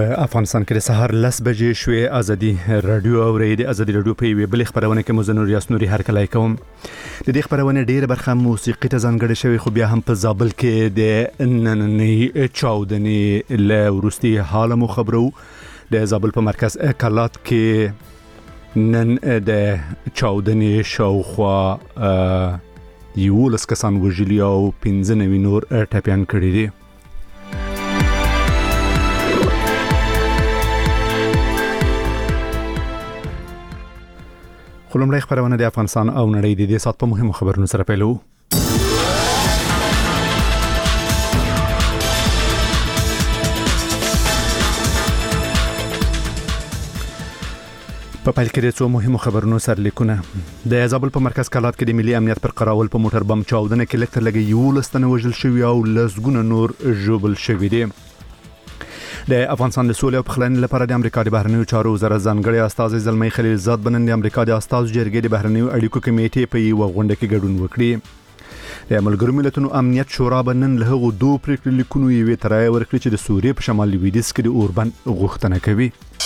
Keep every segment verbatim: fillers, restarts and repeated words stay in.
په افغانستان کې د سهار لس بجې شوې. ازادي رادیو او ریډیو ازادي رادیو په یوه بل خبرونه کې مزنور یاسنوري هر کله کوم. د دې خبرونه ډیره برخه موسیقي ته ځانګړې شوی، خو بیا هم په زابل کې د نننۍ چاودنې له وروستي حال مو خبرو. د زابل په مرکز کلات کې نن د چاودنې شاوخوا یولس کسان وژلي او پنځه نوي نور ټپیان کړي دي. خلومړی خبرونه د افغانستان او نړۍ د دې سات په مهمو خبرونو سره پیلو. په پیل کې د څو مهمو خبرونو سره لیکونه. د زابل په مرکز کلات کې د ملي امنیت پر قراول په موټر بم چاودنه کې لکتر لګي یولس تنه وژل شوي او لسګونه نور ژوبل شوي دي. د افغانستان د سولې او پخلاینې لپاره د امریکا د بهرنیو چارو وزارت ځانګړی استازی زلمی خلیلزاد بنن د امریکا د استازو جرګې د بهرنیو اړیکو کمیټې په یوه غونډه کې ګډون وکړي. د ملګرو ملتونو امنیت شورا بنن له هغو دوه پریکړې لیکونو یوې ته رایه ورکړې چې د سوریې په شمال لویدیځ کې د اوربند غوښتنه کوي.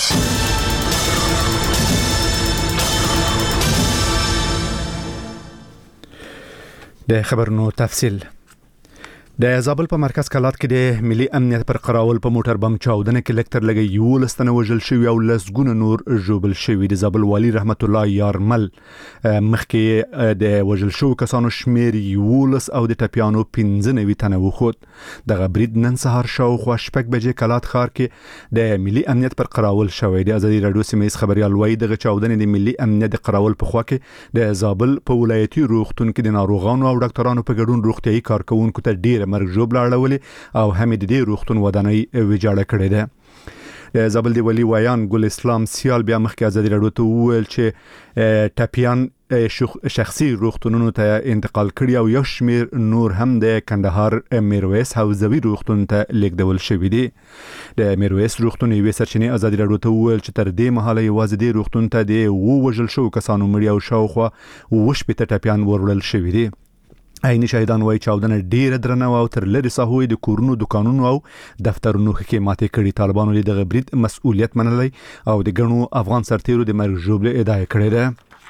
د خبرونو تفصیل. د زابل په مرکز کلات کې د ملي امنیت پر قراول په موټر بم چاودنه کې لکتر لګي یولس تنه وژل شوي او لسګونه نور ژوبل شوي. د زابل والی رحمت الله یارمل مخکې د وژل شوو کسانو شمیر یولس او د ټپیانو پنځه نوي تنه وخوت. دغه برید نن سهار شاوخوا شپږ بجې کلات ښار کې د ملي امنیت پر قراول شوی. د ازادي رادیو سیمه خبريال وایي دغه چاودنه د ملي امنیت د قراول په خوا کې د زابل په ولایتي روغتون کې د ناروغانو او ډاکټرانو په ګډون روغتيایي کارکونکو ته ډیر مرګ ژوبل اړولې او هم د دې روغتون ودانۍ ویجاړه کړې ده. د زابل دی ولی ویان ګل اسلام سیال بیا مخکې ازادي رادیو ته وویل چې ټپیان شخصي روغتونونو ته انتقال کړي او یو شمیر نور هم د کندهار میرویس حوزوي روغتون ته لیږدول شوي دي. د میرویس روغتون یوې سرچینې ازادي رادیو ته وویل چې تر دې مهاله یوازې د روغتون ته د ووژل شوو کسانو مړي او شاوخوا اووه شپېته ټپیان وروړل شوي دي. عیني شاهدان وایي چاودنه ډیره درنه او تر لري ساحوي د کورونو دکانونو او دفترونو کې ماتې کړي. طالبانو دغه برید مسؤلیت منلی او د ګڼو افغان سرتیرو د مرګ ژوبل ادعا کړې ده.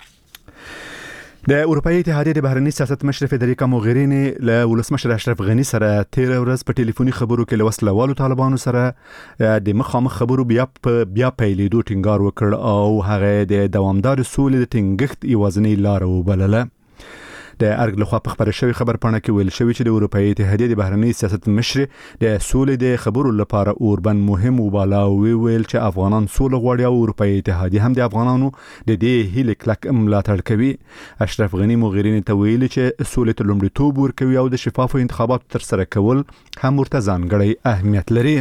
د اروپאי اتحادیې د بهرنی سیاست مشر فدریکا موغرینی له ولسمشر اشرف غنی سره تیر ورځ په ټلیفوني خبرو کې له وسلوالو طالبانو سره د مخامخ خبرو بیا بیا پیلېدو ټینګار وکړ او هغه د دوامدار سولې د ټینګښت یوازینی لار وبلله. د ارګ لخوا په خبره شوی خبر پاڼه کې ویل شوی چې د اروپאי اتحادیې د بهرنی سیاست مشر د سولې د خبرو لپاره اوربند مهم وباله او ویل چې افغانان سوله غواړي او اروپאי اتحادیه هم د افغانانو د دې هیله کلک ملاتړ کوي. اشرف غنی موغرینی ته ویل چې سولې ته لومړیتوب ورکوي او د شفافو انتخاباتو تر سره کول هم ورته ځانګړی اهمیت لري.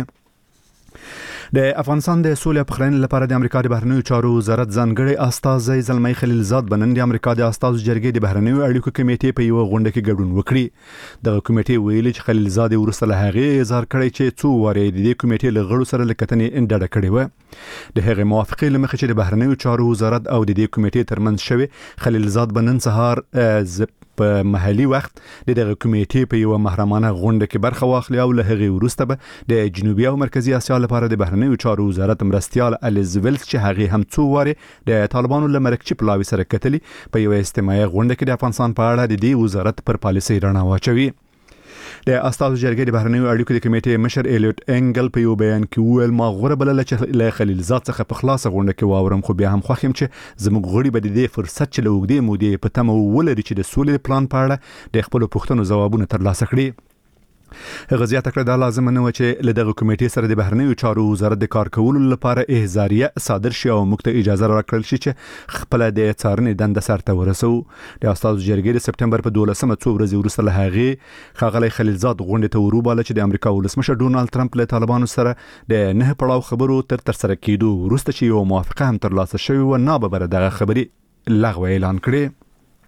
د افغانستان د سولې او پخلاینې لپاره د امریکا د بهرنیو چارو وزارت ځانګړی استازی زلمی خلیلزاد بنن د امریکا د استازو جرګې د بهرنیو اړیکو کمیټې په یوه غونډه کې ګډون وکړي. دغه کمیټې ویلي چې خلیلزاد وروسته له هغې اظهار کړی چې څو وارې د دې کمیټې له غړو سره له کتنې ډډه کړې وه. د هغې موافقې له مخې چې د بهرنیو چارو وزارت او د دې کمیټې ترمنځ شوې، خلیلزاد بنن سهار په محلي وخت د دغه کمیټې په یوه محرمانه غونډه کې برخه واخلي او له هغې وروسته به د جنوبي او مرکزي اسیا لپاره د بهرنیو چارو وزارت مرستیال الیزابت چې هغې هم څو وارې د طالبانو له مرکچي پلاوي سره کتلي په یوه اجتماعي غونډه کې د افغانستان په اړه د دې وزارت پر پالیسۍ رڼا واچوي. د استازو جرګې د بهرنیو اړیکو د کمیټې مشر الیوت انګل په یو بیان کې وویل ما غوره بلله چې له خلیلزاد څخه په خلاصه غونډه کې واورم، خو بیا هم خوښ یم چې زموږ غړي به د دې فرصت چې له اوږدې مودې په تمه ولري چې د سولې پلان په اړه د خپلو پوښتنو ځوابونه ترلاسه کړي. هغه زیاته کړه دا لازم نه و چې له دغه کمیټې سره د بهرنیو چارو وزارت د کار کولو لپاره احضاریه صادر شي او موږ ته اجازه راکړل شي چې خپل د څارنې دنده سرته ورسو. د استازو جرګې د سپټمبر په دولسمه څو ورځې وروسته له هغې ښاغلی خلیلزاد غونډې ته وروباله چې د امریکا ولسمشر ډونالد ټرمپ له طالبانو سره د نه پړاو خبرو تر ترسره کېدو وروسته چې یوه موافقه هم ترلاسه شوې وه ناببره دغه خبرې لغوه اعلان کړې.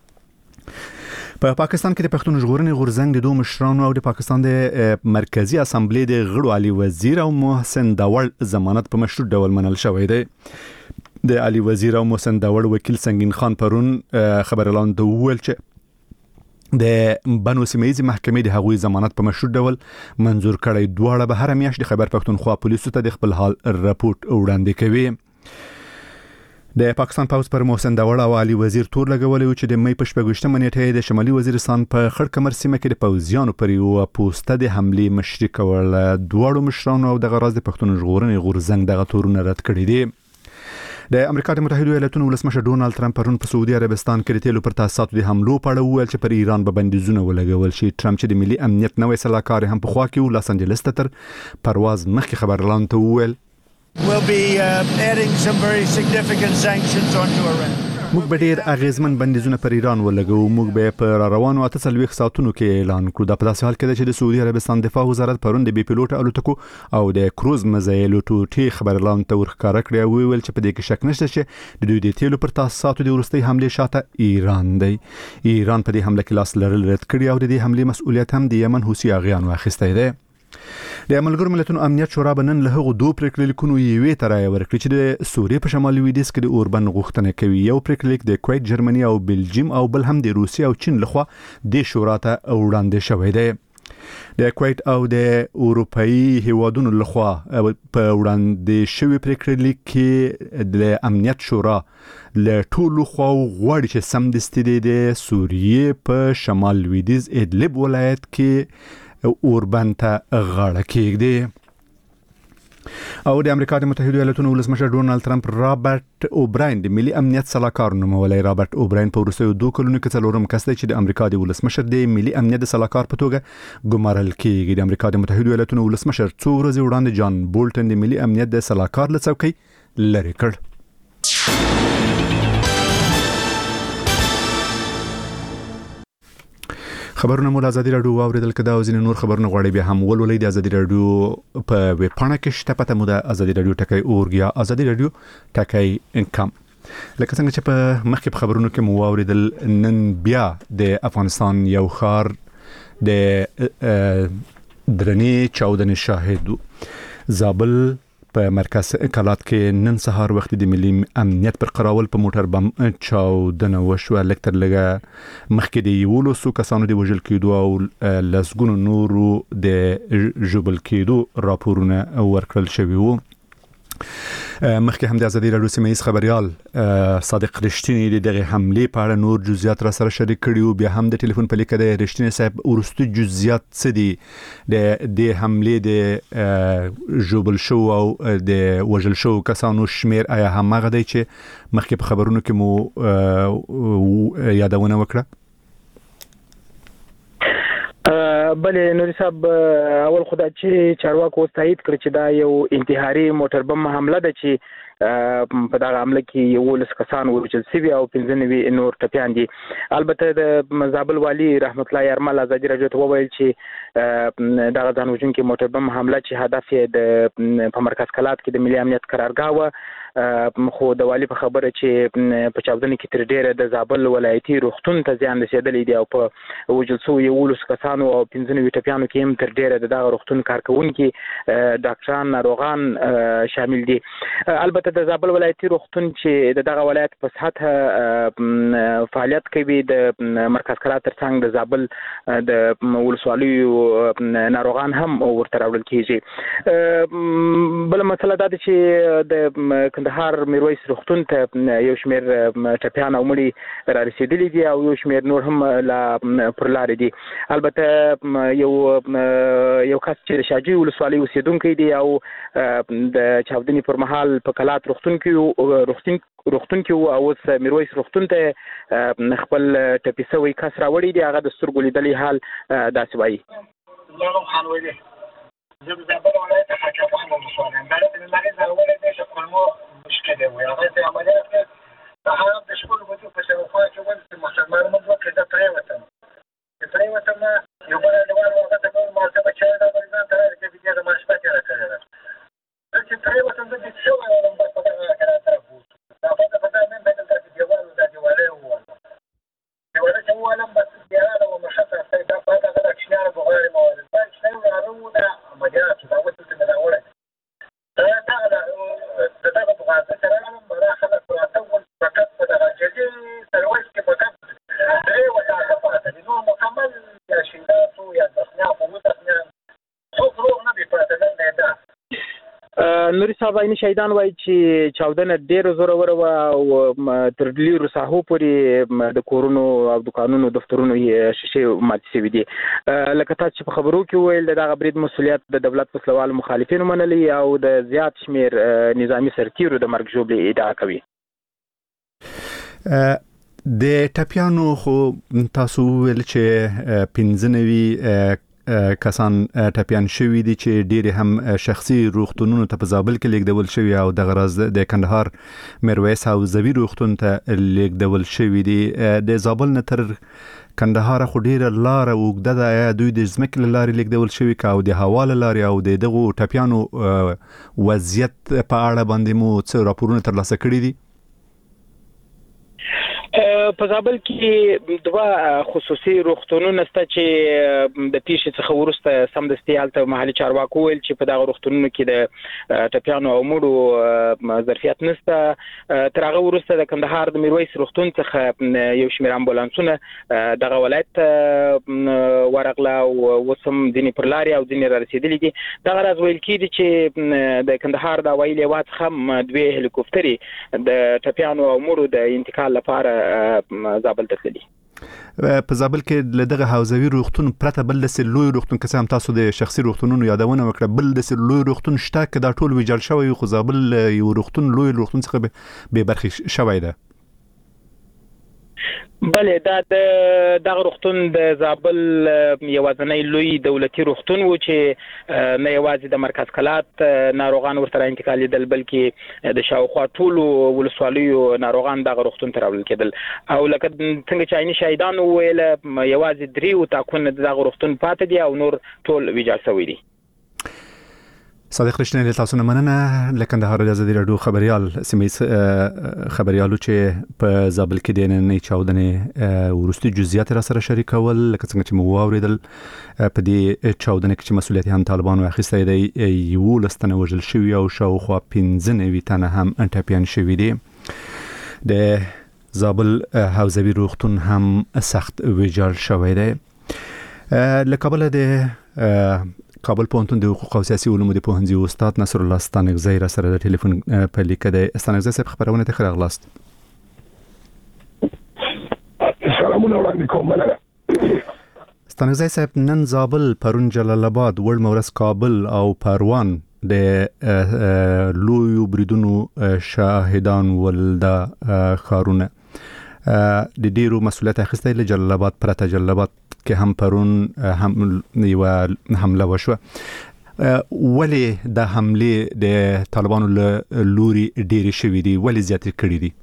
په پا پاکستان کې د پښتون ژغورنې غورځنګ د دوه مشرانو او د پاکستان د مرکزی اسامبلی د غړو علي وزیر او محسن داوړ ضمانت په مشروط ډول منل شوی دی. د علي وزیر او محسن داوړ وکیل سنگین خان پرون خبرلاند وویل چې د بنو سیمه ییزې محکمې د هغوی ضمانت په مشروط ډول منظور کړی. دواړه به هر میاشت د خیبر پښتونخوا پولیسو ته د خپل حال راپورټ وړاندې کوي. د پاکستان پوز پر محسن داوړ او علي وزیر تور لګولې و چې د مې په شپږشتمه نیټه د شمالي وزیرستان په خړ کمر سیمه کې د پوځیانو پر یو پوسټه د حمله مشري کول. دواړو مشرانو او د غراز د پښتون ژغورنې غورځنګ دغه تورونه رد کړي دي. د امریکا د متحده ایالاتونو ولسمشر ډونالد ټرمپ پرون په سعودي عربستان کې د تیلو پر تاسیساتو د حملو په اړه وویل چې پر ایران به بندیزونه ولګول شي. ټرمپ چې د ملي امنیت نوې سلاکار هم په خوا کې و لاس انجلس ته تر پرواز مخکې خبرلاند ته وویل We'll be uh, adding some very significant sanctions onto Iran. موږ به ډیر اغیزمن بندیزونه پر ایران ولګو. موږ به په روانو اته څلوېښت ساعتونو کې اعلان کړو. دا په داسې حال کې ده چې د سعودي عربستان دفاع وزارت پرون د بي پیلوټ الوتکو او د کروز مزایلو ټوټې خبرلاند ته ورښکاره کړی او ویل چې په دې کې شک نشته چې د دوی د تیلو پر تاسیساتو د وروستۍ حملې شاته ایران دی. ایران په دې حمله کې لاس لرل رد کړی او د دې حملې مسؤلیت هم د یمن حوثي اغیانو اخیستی دی. د ملګرو ملتونو امنیت شورا بنن له هغو دوه پریکړې لیکونو یوې ته رایه ورکړې چې د سوریې په شمالي لویدیځ کې د اوربند غوښتنه کوي. یو پریکړه لیک د کویت، جرمني او بلجیم او بل هم د روسیې او چین لخوا د شورا ته وړاندې شوی دی. د کویت او د اروپאי هیوادونو لخوا په وړاندې شوی پریکړه لیک کې د امنیت شورا له ټولو خواو غواړي چې سمدستي د سوریې په شمال لویدیځ ادلب ولایت کې اوربند ته غاړه کېږدي. او د امریکا د متحده ایالاتونو ولسمشر ډونالد ټرمپ رابرټ اوبراین د ملي امنیت سلاکار نومولی. رابرټ اوبراین په وروستیو دوه کلونو کې څلورم کس دی چې د امریکا د ولسمشر د ملي امنیت د سلاکار په توګه ګمارل کېږي. د امریکا د متحده ایالاتونو ولسمشر څو ورځې وړاندې جان بولټن د ملي امنیت د سلاکار له څوکۍ لرې کړ. خبرونه مو له ازادي راډیو واوریدل. کدا او ځینې نور خبرونه غواړي بیا هم ولولئ د ازادي راډیو په ویب پاڼه کې شته. پته مو د ازادي راډیو ټکی اورګ یا ازادي راډیو ټکی کام. لکه څنګه چې په مخکې په خبرونو کې مو واوریدل، نن بیا د افغانستان یو ښار د درنې چاودنې شاهد زابل په مرکز کلات کې نن سهار وخت د ملي امنیت پر قراول په موټر بم چاودنه وشوه. لکتر لګه مخکې د یولسو کسانو د وژل کېدو او لسګونو نورو د ژوبل کېدو راپورونه ورکړل شوي وو. مخکې هم د ازادي راډیو سیمه ییز خبريال صادق رښتینی د دغه حمله په اړه نور جزئیات را سره شریک کړي. بیا هم د ټلیفون په لیکه د رښتینی صاحب ورستو جزئیات څه دي د د حمله د ژوبل شو او د وژل شو کسانو شمیر آیا همغه دی چې مخکې په خبرونو کې مو یادونه وکړه؟ بلې نوري صاحب، اول خدای چې چارواکو تایید کړ چې دا یو انتحاري موټر بم حمله ده چې په دغه حمله کې یولس کسان وژل شوي او پنځه نوي نور ټپیان دي. البته د زابل والي رحمت الله یارمل ازادي راډیو ته وویل چې دغه ځان وژونکي موټر بم حمله چې هدف یې د په مرکز کلات کې د ملي امنیت قرارګاه وه، خو د والي په خبره چې په چاودنه کې تر ډیره د زابل ولایتي روغتون ته زیان رسیدلی دی او په وژل شویو یولس کسانو او پنځه نوي ټپیانو کې هم تر ډیره د دغه روغتون کارکوونکي ډاکټران ناروغان شامل دي. البته د زابل ولایتي روغتون چې د دغه ولایت په سطحه فعالیت کوي د مرکز کلات ترڅنګ د زابل د ولسوالیو ناروغان هم ورته راوړل کیږي. بل مسله دا ده چې د کندهار میرویس روغتون ته یو شمېر ټپیان او مړي را رسېدلي دي او یو شمېر نور هم لا پر لارې دي. البته یو یو کس چې د شاجوی ولسوالۍ اوسېدونکی دی او د چاودنې پر مهال په کلات روغتون کې روغتون روغتون کې او اوس میرویس روغتون ته خپل ټپي شوی کس راوړی دی. هغه د سترګو لیدلی حال داسې وایي. زه د زابل ولایت حاکمان ولسوالۍ دا د لارې ضروري دی چې کولمو مشکل وي. هغه د عملیات کې هغه د شپږ بجو په شاوخوا کې ول چې مسلمان موږ وکړو د پرېوتم د پرېوتم یو بل ډول هغه ته کوم مرتبه چې دا باندې ته راځي چې د ماشپاتې راکړل چې پرېوتم د څه وایي په هغه کې راځو دا په پتا نه باندې د دیوالو د دیوالې وو دیوالې چې ولم بس دیوالو او مشته دا په هغه د کښنه بغیر موارد چې نه راو دا عملیات دا وڅ ته نه وره دا دا دا دا په هغه سره هم راخله نوري صاحب عیني شهیدان وایي چې چاودنه ډېره زوروره وه او تر ډېرو ساحو پورې د کورونو او دکانونو دفترونو شیشې ماتې شوي دي. لکه تاسو چې په خبرو کې وویل د دغه برید مسؤلیت د دولت وسلوالو مخالفینو منلی او د زیات شمېر نظامي سرتیرو د مرګ ژوبلې ادعا کوي. د ټپیانو خو تاسو ویل چې پنځه نوي کسان ټپیان شوي دي چې ډېر هم شخصي روغتونونو ته په زابل کې لیږدول شوي او د غرض د کندهار میرویس حوزوي روغتون ته لیږدول شوي دي. د زابل نه تر کندهار خو ډېره لاره اوږده ده، دوی د ځمکې له لارې لیږدول شوي که او د هوا له لارې او د دغو ټپیانو وضعیت په اړه باندې مو څه راپورونه ترلاسه کړي دي؟ په زابل کې دوه خصوصي روغتونونه شته چې د پیښې څخه وروسته سمدستي هلته محلي چارواکو ویل چې په دغه روغتونونو کې د ټپیانو او مړو ظرفیت نشته. تر هغه وروسته د کندهار د میرویس روغتون څخه یو شمېر امبولانسونه دغه ولایت ته ورغله او اوس هم ځینې پر لارې او ځینې را رسېدلي دي. دغه راز ویل کېږي چې د کندهار د هوایي لیوا څخه هم دوې هلیکوپټرې د ټپیانو او مړو د انتقال لپاره زابل ته تللي. په زابل کې له دغه حوزوي روغتون پرته بل داسې لوی روغتون که څه هم تاسو د شخصي روغتونونو یادونه وکړه، بل داسې لوی روغتون شته که دا ټول ویجاړ شوی خو زابل یو روغتون لوی روغتون څخه بې برخې شوی ده؟ بله، دا د دغه روغتون د زابل یوازینی لوی دولتي روغتون و چې نه یوازې د مرکز کلات ناروغان ورته انتقالېدل بلکې د شاوخوا ټولو ولسوالیو ناروغان دغه روغتون ته راوړل کېدل. او لکه څنګه چې عیني شهیدانو وویله یوازې درې اتاقونه د دغه روغتون پاتې دي او نور ټول ویجاړ شوي دي. صادق رښتینی له تاسو نه مننه. له کندهار د ازادي راډیو خبريال سیمه خبريالو چې په زابل کې د نننۍ چاودنې ورستي جزئیات را سره شریکول، لکه څنګه چې مو واوریدل په دې چاودنې کې چې مسؤلیت هم طالبانو اخیستی دی، یولس تنه وژل شوي او شاوخوا پنځه نوي تنه هم ټپیان شوي دي. د زابل حوزوي روغتون هم سخت ویجاړ شوی دی. له کابل د کابل پوهنتون د حقوق او سیاسي علومو د پوهنځي استاد نصر الله ستانکزی را سره د ټلیفون په لیکه دی. ستانکزی صاحب خبرونه ته ښه راغلاست. سلامونه وړاندې کوم. مننه. ستانکزی صاحب، نن زابل، پرون جلال آباد، وړمه ورځ کابل او پروان د لویو بریدونو شاهدان ول د ښارونه د ډیرو مسؤلیت اخیستی. له جلال آباد پرته جلال آباد کې هم پرون هم یو حمله وشوه. ولې د حملې د طالبانو له لوري ډېرې شوي دي؟ ولې زیاتې کړي دي؟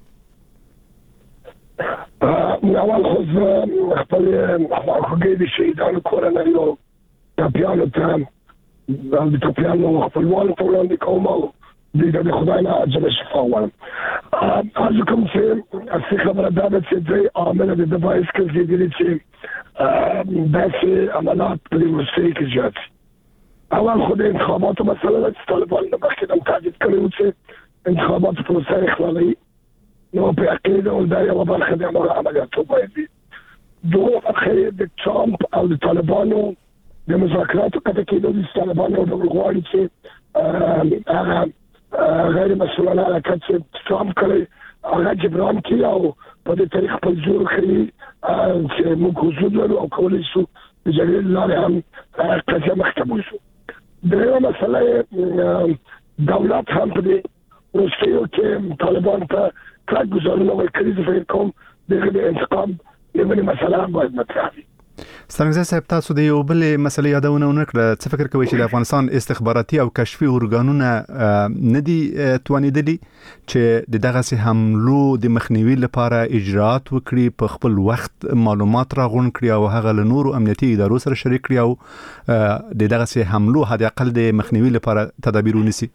اول خو خپل خواخوږۍ د شهیدانو کورنیو ټپیانو ته د ټپیانو خپلوانو ته وړاندې کوم او دوی ته د خدای نه عجله شفا غواړم. ارزو کوم چې اصلي خبره دا ده چې درې عامله د ده باعث ګرځېدلي چې داسې عملات په دې وروستیو کې زیات شي. اول خو د انتخاباتو مسله ده چې طالبان له مخکې هم تهدید کړی و چې انتخاباتو پروسه یې اخلالوي، نو په یقیني ډول دا یوه برخه د هماغه عملیاتو باید وي. دوه برخه د ټرامپ او د طالبانو د مذاکراتو قطع کېدل دي چې طالبان یو ډول غواړي چې هغه غیر مسؤلانه حرکت چې ټرامپ کړی هغه جبران کړي او په دې طریقه خپل زور ښیي چې موږ حضور لرو او کولی شو د جګړې له لارې هم قضیه مخته بوځو. درېیمه مسله دولت هم په دې وروستیو کې طالبان ته کلک ګزارونه ورکړي. زه فکر کوم د هغې د انتقام یوه مسله هم باید مطرح وي. ستانکزی صاحب، تاسو د یو بلې مسلې یادونه ونه کړه. څه فکر کوئ چې د افغانستان استخباراتي او کشفي ارګانونه نه دي توانېدلي چې د دغسې حملو د مخنیوي لپاره اجراءات وکړي، په خپل وخت معلومات راغونډ کړي او هغه له نورو امنیتي ادارو سره شریک کړي او د دغسې حملو حد اقل د مخنیوي لپاره تدابیر ونیسي؟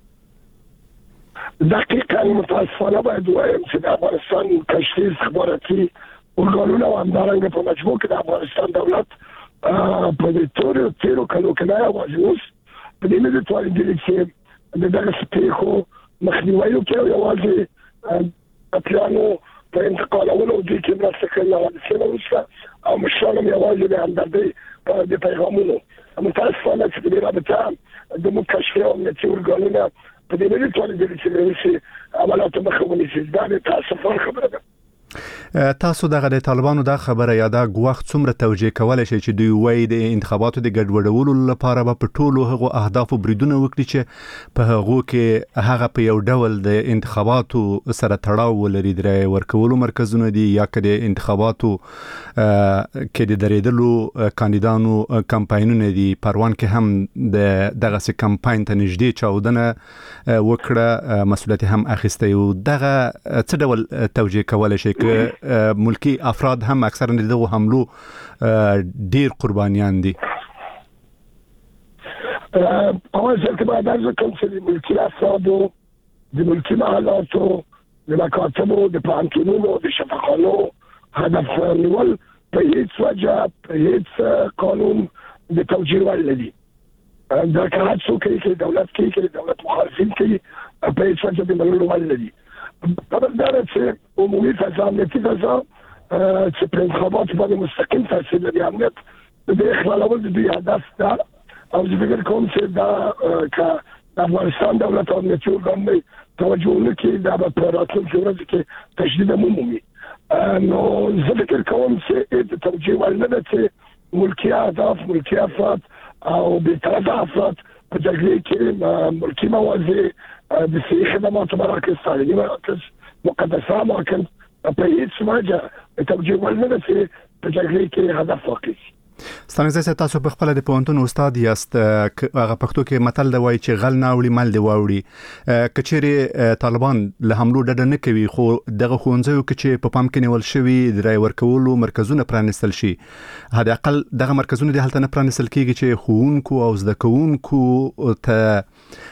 دقیقاً متاسفانه باید ووایم چې د افغانستان کشفي استخباراتي ارګانونه او همدارنګه په مجموع کې د افغانستان دولت په دې تورو تیرو کلو کې نه یوازې اوس په دې نه دي توانېدلي چې د دغسې پېښو مخنیوی وکړي او یوازې ټپیانو په انتقالولو دوی کې مرسته کړې له حادثې نه وروسته او مشران هم یوازې د همدردۍ په د پیغامونو. متاسفانه چې په دې رابطه زموږ کشفي او امنیتي ارګانونه په دې ملي ټولګي کې چې عملیات مخاوني شي دا د تاسو خبره ده. تاسو دغه د طالبانو د خبره یا د غوښ څومره توجیه کولای شي چې دوی وایي د انتخاباتو د ګډوډولو لپاره به په ټولو هغو اهدافو بریدونه وکړي چې په هغو کې هغه په یو ډول د انتخاباتو سره تړاو ولري، د رای ورکولو مرکزونه دي یا که د انتخاباتو کې د درېدلو کاندیدانو کمپاینونه دي. پروان کې هم د دغه سي کمپاین ته نږدې چاودنه وکړه، مسؤلیت هم اخیسته او دغه څه ډول توجیه کولای شي که ملکی افراد هم اکثرا دغه حملو ډیر قربانیان دي؟ اول ځل کې باید ارزه کوم چې د ملکی افرادو د ملکی محلاتو د مکاتبو د پانتونونو د شفاخانو هدف نیول په هیڅ وجه په هیڅ قانون د توجیه وړ نه دي. دا که هر څوک کې دولت کې کې دولت مخالفین کې په هیڅ وجه د منلو وړ نه دي. خبردار چې عمومي فضا امنیتي فضا چې په انتخاباتو باندې مستقیم تاثیر لري، امنیت د اخلالول د دوی هدف ده او زه فکر کوم چې دا که د افغانستان دولت او امنیتي ارګان توجه ونه کړي دا به په راتلونکي ورځو کې تشدید هم ومومي. نو زه فکر کوم چې د توجیه وړ نه ده چې ملکي اهداف ملکي افراد او بېطرفه افراد په جګړې کې ملکي موازی د صحي خدماتو مراکز، تعلیمي مراکز، مقدسه اماکن په هیڅ وجه توجیه وړ نه ده چې په جګړې کې هدف واقع شي. ستانګزی صاحب، تاسو په خپل د پوهنتون استاد یاست، هغه پښتو کې متل دی وایي چې غل نه اوړي مل دی واوړي. که چیرې طالبان له حملو ډډه نه کوي خو دغه ښوونځیو کې چې په پام کې نیول شوي د رای ورکولو مرکزونه پرانیستل شي، حد اقل دغه مرکزونه د هلته نه پرانیستل کېږي چې ښوونکو او زده کوونکو ته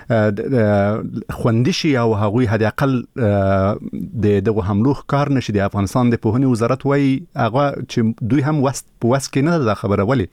خوندي شي او هغوی حد اقل د دغه حملو ښکار نشي. د افغانستان د پوهنې وزارت وایي هغه چې دوی هم وس په وس کې نه ده خبره. ولې؟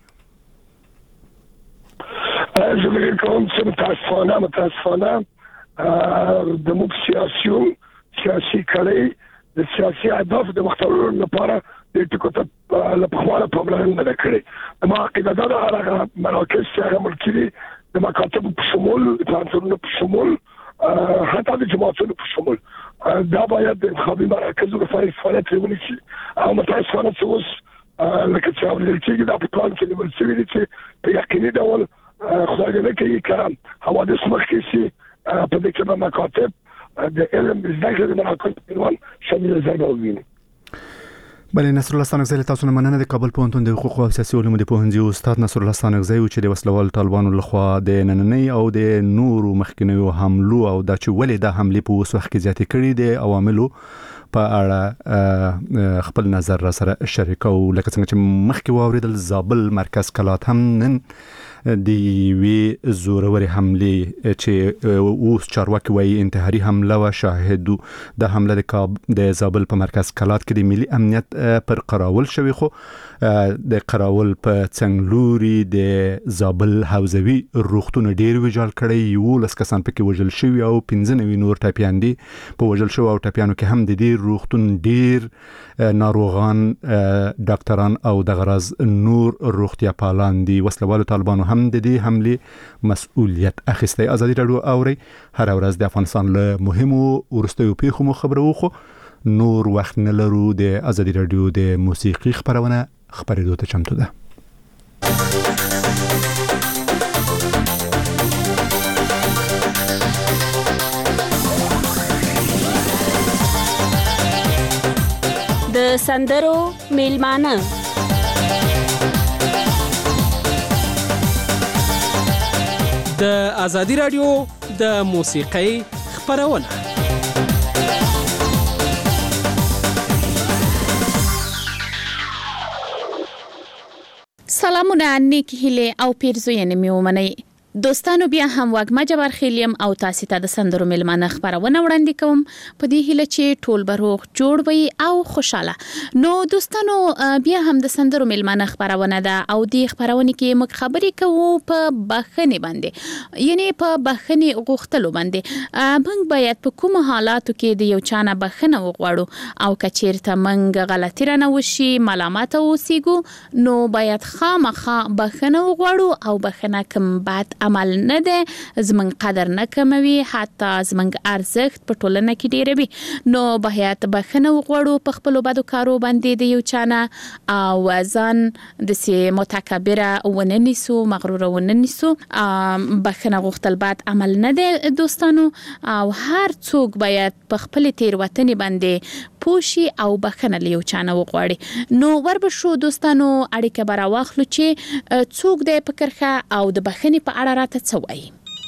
زه فکر کوم چې متاسفانه متاسفانه د موږ سیاسیون سیاسي کړۍ د سیاسي اهداف د مختلفو لپاره د ټکو ته له پخوانه پاملرنه نه کړې. ما عقیده ده هغه مراکز چې هغه ملکي دي د مکاتبو په شمول د پوهنتونونو په شمول حتی د جماعتونو په شمول دا باید د انتخابي مراکزو لپاره فعالیت ونیسي. او متاسفانه چې اوس لکه چې اورېدل کېږي دا په پلان کې نیول شوي دي چې په یقیني ډول خدای دې نه کوي که حوادث مخکې شي په دې کې به مکاتب د علم د زده کړې د مراکزو په عنوان شامل ځای به وویني. بله، نصر الله ستانکزی، تاسو نه مننه. د کابل پوهنتون د حقوقو او سیاسي علومو د پوهنځي استاد نصر الله ستانکزی چې د وسلوال طالبانو لخوا د نننۍ او د نورو مخکینیو حملو او دا چې ولې دا حملې په اوس وخت کې زیاتې کړي د عواملو په اړه خپل نظر را سره شریکو. لکه څنګه چې مخکې واوریدل، زابل مرکز کلات هم نن د یوې زورورې حملې چې اوس چارواکي وایي انتحاري حمله و شاهدو د حمله د زابل په مرکز کلات کې د ملي امنیت پر قراول شوی، خو د قراول په څنګلوري د زابل حوزوي روغتون ډیر ویجاړ کړی، یولس کسان پکې وژل شوي او پنځه نوي نور ټپیان دي. په وژل شوو او ټپیانو کې هم د دې روغتون ډیر ناروغان، ډاکټران او د غرض نور روغتیا پالان دي. وسلوالو طالبانو هم د دې حملې مسؤلیت اخیستی. ازادي راډیو اوري هر ورځ د افغانستان له مهمو ورستیو پیښو مو خبرو، خو نور وخت نه لرو. د ازادي راډیو د موسیقي خبرونه خبرېدو ته چمتو ده. د سندرو میلمانه د ازادي راډیو د موسیقۍ خبرونه. سلامونه، نیکی هیله او پیرزوینه می ومنئ. دوستانو، بیا هم واګما جبار خیلیم او تاسو ته د سندرو میلمانه خبرونه وړاندې کوم په دې هیله چې ټول بروغ جوړ وي او خوشاله. نو دوستانو، بیا هم د سندرو میلمانه خبرونه ده او دې خبرونه کې موږ خبرې کوو په بخښنې باندې، یعنی په بخښنې غوښتلو باندې. موږ باید په کوم حالاتو کې د یو چانه بخښنه وغواړو او که چیرته موږ غلطي رانه وشي، ملامت اوسېږو، نو باید خامخا بخښنه وغواړو او بخښنه کوم بعد عمل نه دی زمنګ قدر نه کموي حتی زمنګ ارزښت په ټولنه کې ډیروي نو باید بخنه وغوړو په خپل بدو کارو باندې د یو چانه او ځان د سي متکبره وننسو مغرور وننسو بخنه غوښتل بعد عمل نه دی دوستانو او هر څوک باید په خپل تیروتنې باندې پوشي او بخنه لیو چانه وغواړي نو وربشو دوستانو اړیکه برا واخلو چې څوک د فکرخه او د بخنې په اړه راته څه وایي.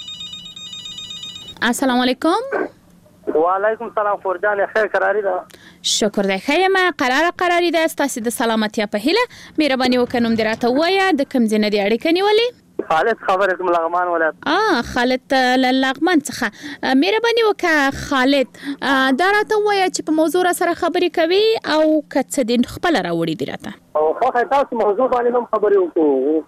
السلام علیکم. وعلیکم السلام فورجان خیر قراری ده. شکر دی خیمه قرار قراری ده ستاسو د سلامتی په هیله مهرباني وکړم دراته وایا د کوم ځای نه دی اړیکه نیولې؟ خالد خبره کوم لغمان ولایت. اه خالد لغمان څخه مهرباني وکړه خالد دا راته وایا چې په موضوع سره خبرې کوي او کڅ دین خپل راوړي دی راته. او خو تاسو موضوع باندې هم خبرې وکړو.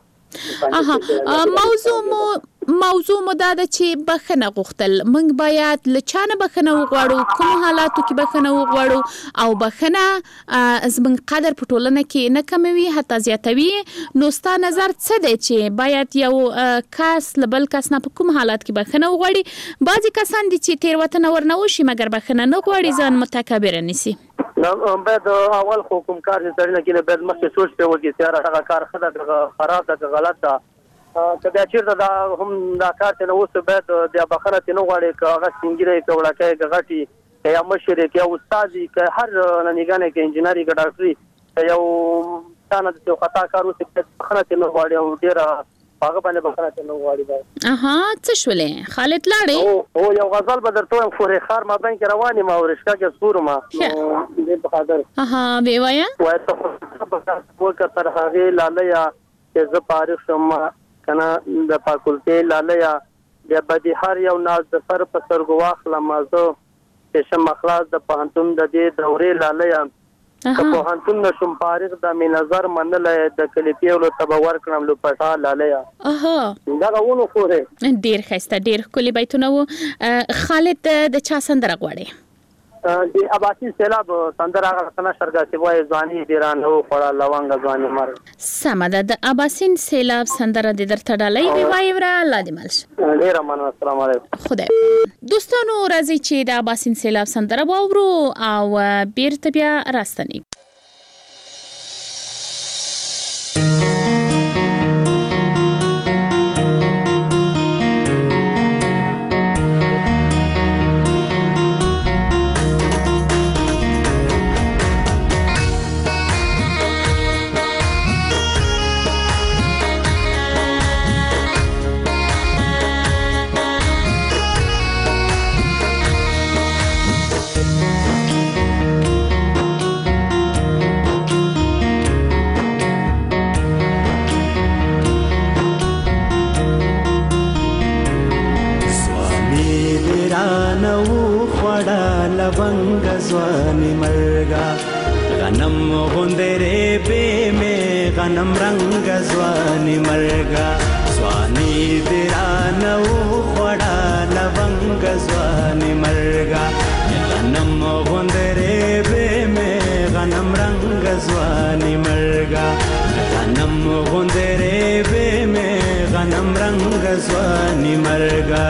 اها موضوع مو موضوع مو دا ده چې بخنه غوښتل موږ باید لچانه بخنه وغواړو کوم حالاتو کې بخنه وغواړو او بخنه زموږ قدر په ټولنه کې نه کموي حتی زیاتوي نو ستا نظر څه دی چې باید یو کس لبل کس نه په کوم حالات کې بخنه وغواړي بعضی کسان دي چې تیروتنه ورنه وشي مګر بخنه نه غواړي ځان متکبر نسی نو بعد اول حکم کار چې سړی نه کې بعد مخکې سوچ په وږي چې هغه کار خدای خراب ده غلط ده کله چې دا هم دا کار ته نو اوس بعد د بخره ته نو غواړي که هغه څنګه کوي کوي غټي یا مشر کې او استاد کې هر ننګانه کې انجنیری کې ډاکټري یو ثانه د خطا کار اوس په بخره ته نو غواړي او ډیر هغه باندې بخره ته نو غواړي. اها څه شولې خالد لاړې او او یو غزل به درته فورې خار ما بین کې رواني ما ورشکا کې سور ما دې په خاطر اها به وایا وای ته په کتر هغه لالیا چې ز پارښ شم کنه د فاکولټي لالیا د بدی هر یو ناز د سر په سرګو واخله مازه چې شم اخلاص د پهنتون د دې دورې لالیا په پهنتون نشم فارغ د می نظر منلې د کلیپیولو تبور کړم لو پټا لالیا اها دا غوونو خوره ډیر خسته ډیر کلی بیتونه و خالد د چا سندره غواړي د اباسین سیلاب سندره غلطنه شرګه سی وای ځواني ډیران هو خړه لوانګ ځواني مر سمده د اباسین سیلاب سندره د درته ډالۍ دی وای ورا الله دې مل ډیر مننه السلام علیکم خدای دوستانو راځي چې د اباسین سیلاب سندره واورو او بیرته بیا راستنی लवंग ज़्वानी मरगा गनम गुंदरे बे में गनम रंग ज़्वानी मरगा ज़्वानी दिरानौ खड़ा लवंग ज़्वानी मरगा गनम गुंदरे बे में गनम रंग ज़्वानी मरगा गनम गुंदरे बे में गनम रंग ज़्वानी मरगा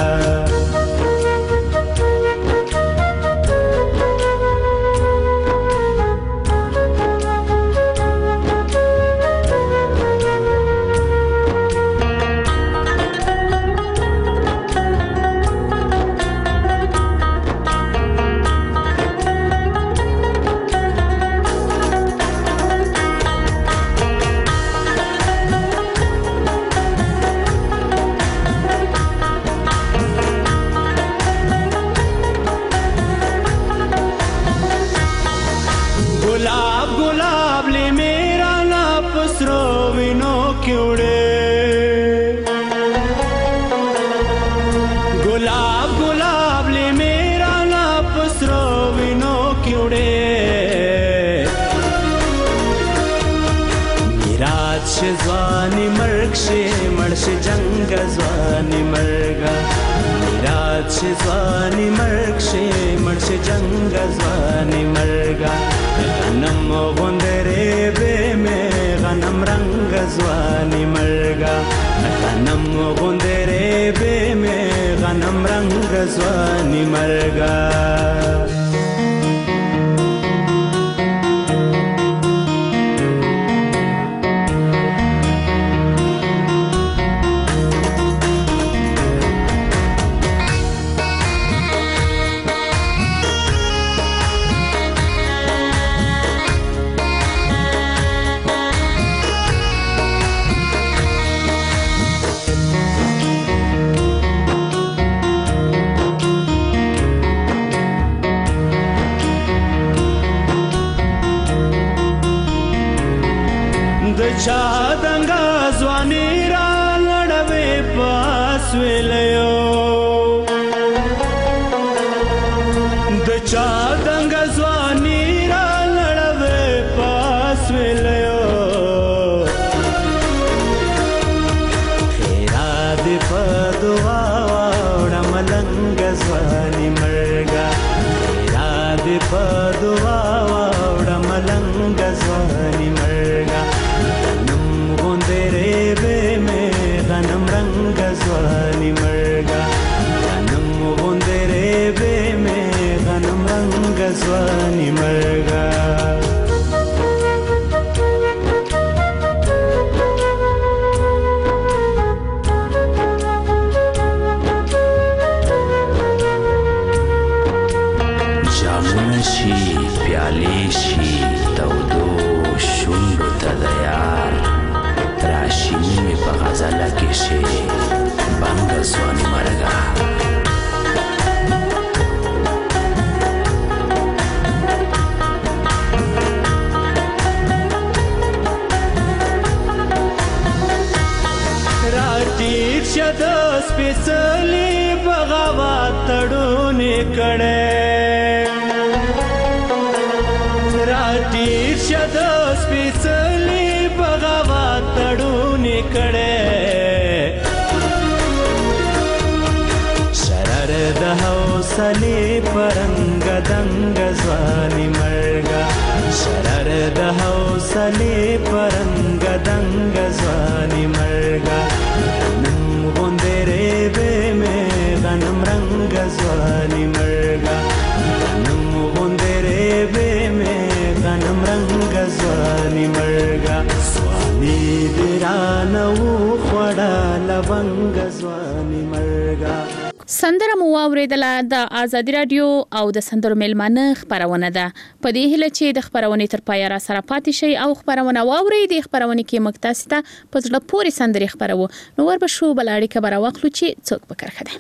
ज़्वानी मर्ग से मर्श जंग ज़्वानी मर्गा मिराज से ज़्वानी मर्ग से मर्श जंग ज़्वानी मर्गा गनम गुंदरे बे में गनम रंग ज़्वानी मर्गा गनम गुंदरे ځواني مرګا چا دنګا ځواني را لړوي پاس ویلو د چا دنګا ځواني را لړوي پاس ویلو خیرا دې په دعا وړه ملنګ ځواني مرګا خیرا دې په دعا وړه ملنګ ځواني مرګا غنم رنگ ځواني مرګا غنم غوندې ریبې مې غنم رنگ ځواني مرګا جامونه شي پیالې شي تودو شونډو ته د یار راشینی می په غزله کې شي بنګ ځواني مرګا راټیر شد سپېڅلي بغاوت تړونې کړې راټیر شد سپېڅلي بغاوت تړونې کړې شرر د حوصلې پرنګ دنګ ځواني مرګا شرر د حوصلې پرنګ دنګ ځواني مرګا غنم غوندې ریبې مې غنم رنګ ځواني مرګا غنم غوندې ریبې مې غنم رنګ ځواني مرګا ځواني دې رانه وخوړه لونګ ځواني مرګا سندره مو واوریدله د آزادي رادیو او د سندرو میلمانه خبرونه ده په دې هله چې د خبرونه تر پای را سره پاتې شي او خبرونه واوري د خبرونه کې مکتاسته په ځړه پوری سندري خبرو نو ور به شو بلاړي خبره واخلو چې څوک پکړه ده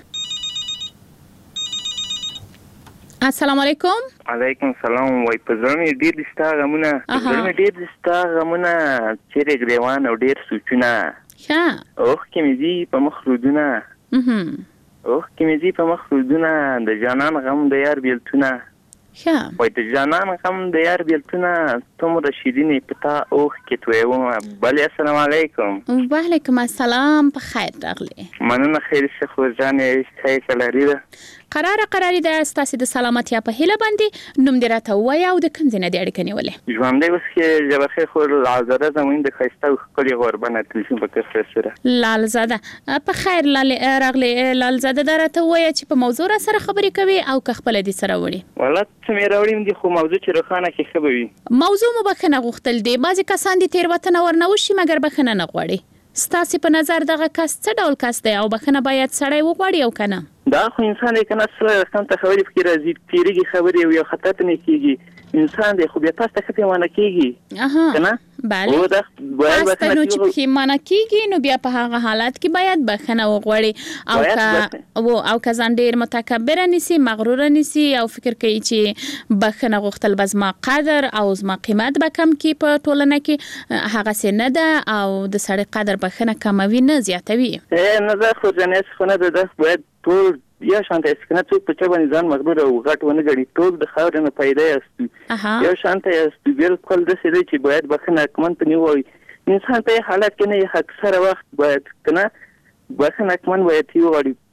السلام علیکم علیکم السلام وای په ځمې ډیر دستا غمونه په ځمې ډیر دستا غمونه چیرې ګریوان او ډیر سوچونه ها اوه کې مې دي په مخ رودونه اها اوه کې مې دي په مخ رودونه د جانان غم د یار بیلتونه ها وای د جانان غم د یار بیلتونه تمره شیرینې پتا اوه کې توې و بل السلام علیکم وعلیکم السلام په خیر راغلی مننه خیر شه خو ځانې ښه کلاري ده قرار قراری د ستاسو د سلامتی په هله باندې نوم دې راته وای او د کوم ځای نه دی اړیکه نیولې ژوندې اوس کې جبرخه خو لازره زمين د خيسته او خپل غربنه تلفون په کسر سره لالزاده په خیر لال راغلی لالزاده درته وای چې په موضوع سره خبرې کوي او که خپل دې سره وړي والله څه مې راوړم دي خو موضوع چې روخانه کې خبري موضوع مو بخنه غوښتل دی بعضی کسان دي تیر وطن ورنوشي مګر بخنه نه غواړي ستاسو په نظر دغه کس څه ډول کس دی او بخنه باید سړی وغواړي او کنه دا خو انسان یې کنه سره څنګه ته خبرې فکر راځي تیریږي خبرې یو خطر نه کیږي انسان دی خو بیا تاسو ته خپې مانه کیږي اها کنه bale او دا باید بخنه نو چې په مانه کیږي نو بیا په هغه حالت کې باید بخنه وغواړي او کا او او کا ځان ډیر متکبر نسی مغرور نسی او فکر کوي چې بخنه غوښتل بس ما قدر او ما قیمت به کم کی په ټولنه کې هغه څه نه ده او د سړی قدر بخنه کموي نه زیاتوي نه زه خو ځنه څه نه ده باید ټول یا شانته اسکنه څوک په چا باندې ځان مغرور او غټ ونه غړي ټول د خاور نه پیدا است یا شانته است بالکل د سې چې باید بخنه کمن په نیوي انسان ته حالت کې نه حق سره وخت باید کنه بخنه کمن باید یو غړي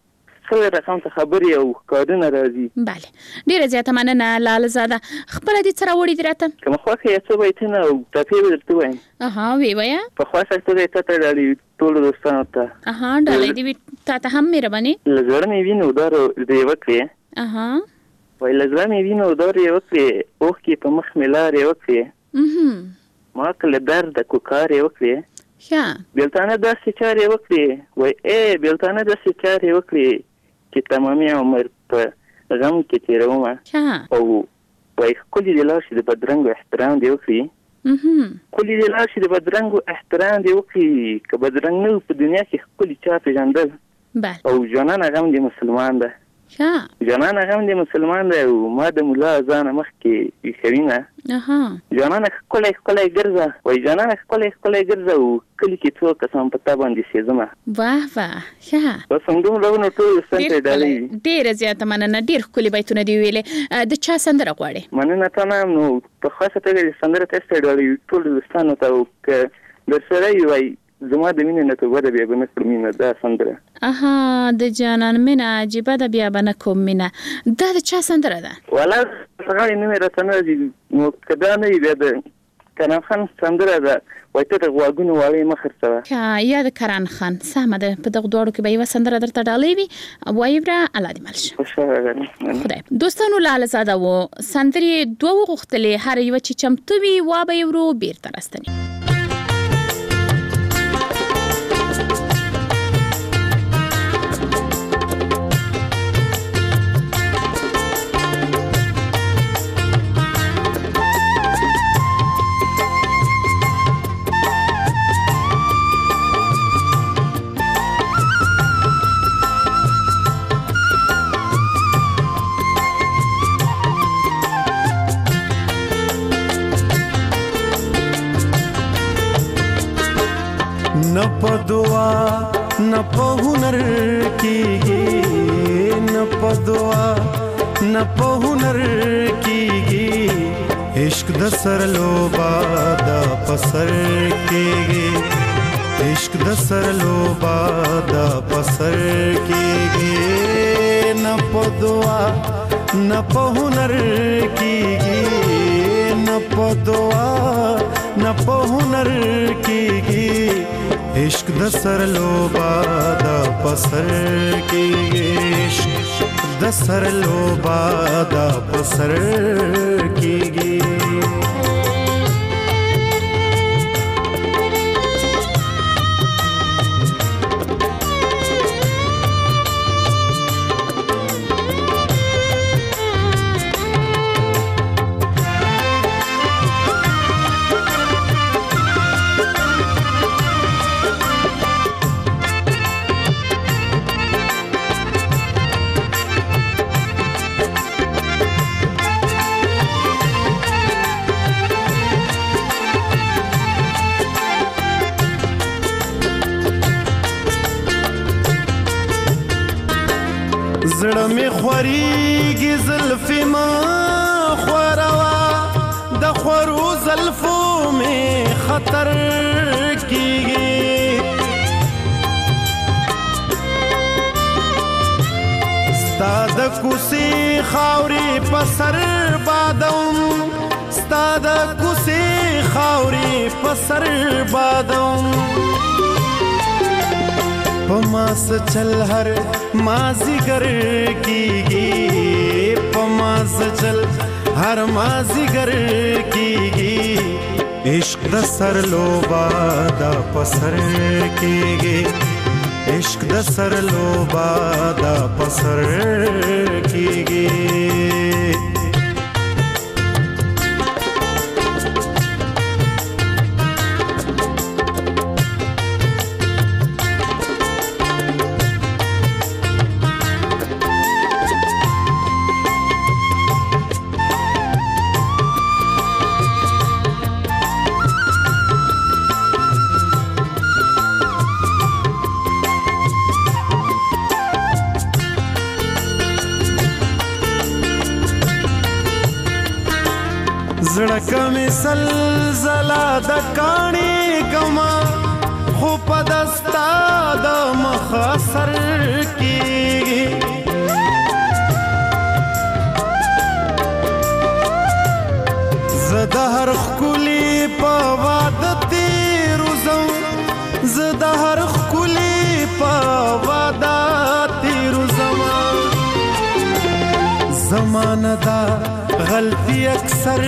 مختلف رقم ته خبرې او کارونه راځي. بله ډیره زیاته مننه لاله زاده. خپل دې سره وړي درته کوم خوخه یې څه بیتونه او ټاپې درته وایم. اها وی ویا په خاصه ته ته ته ډالي ټول دوستانو ته. اها ډالې دې ته ته هم مهرباني. لږه مې وینو دار دې وکړي. اها وای لږه مې وینو دار یې وکړي اوخ کې په مخ ملار یې وکړي. اها ما کله درد کو کار یې وکړي. ښه بیلتانه داسې چارې وکړي وای ای بیلتانه داسې چارې وکړي چې تمامي عمر په غم کې تیرومه. ښه او وای ښکلي دې لاړ شي د بدرنګو احترام دې وکړي. ښکلي دې لاړ شي د بدرنګو احترام دې وکړي که بدرنګ نه په دنیا کې ښکلي چا پېژندل. او جانانه غم دې مسلمان ده. ښه جانانه غم دې مسلمان ده او ما د ملا اذانه مخکې ایښوینه. اها جانانه ښکلی ښکلی ګرځه وای جانانه ښکلی ښکلی ګرځه او کلي کې څو کسان په تا باندې سېځمه. واه واه ښه بس همدومره ډولونه ټول دوستان ته ډالۍ دي. ډېره زیاته مننه. ډېر ښکلي بیتونه دې ویلې. د چا سندره غواړې؟ مننه تا نه نو په خاصه توګه د سندره تاسو ته ډالۍ ټول دوستانو ته او که درسره یې وای زما د مینې نه توبه ده بیا به نه کړم مینه دا سندره. اها د جانان مینه عجیبه ده بیا به نه کوم مینه. دا د چا سندره ده؟ والا څنګه نومې راته نه راځي نو که دا نه وي بیا د کران خان سندره ده وای ته د غواګونو واړې مه خرڅوه. ښه یا د کران خان سمه ده. په دغو دواړو کې به یوه سندره درته ډالۍ وي. وایې الله دې مل شه. خدای دوستانو لاله زاده و سندرې دوه وغوښتلې هر یوه چې چمتو وي وا به یې ورو بیرته راستني. न په دعا न په هنر کېږي न په دعا न په هنر کېږي عشق د سر لوبا د پسر کېږي عشق د سر لوبا د پسر کېږي न په دعا न په هنر کېږي न په دعا न په هنر کېږي عشق د سر لوبا د پسر کېږي عشق د سر لوبا د پسر کېږي. زړه می خوريږي زلفې ما خوروا د خورو زلفو می خطر کیږي ستاد کوسي خاوري پسر بادم ستاد کوسي خاوري پسر بادم پماس چل هر مازیګر کیږي پماس چل هر مازیګر کیږي عشق د سر لوبا د پسر کیږي عشق د سر لوبا د پسر کیږي. زړه می سلزلا د کانی کما خو پدستا د مخ سر کیږي زمانہ دا غلطی اکثر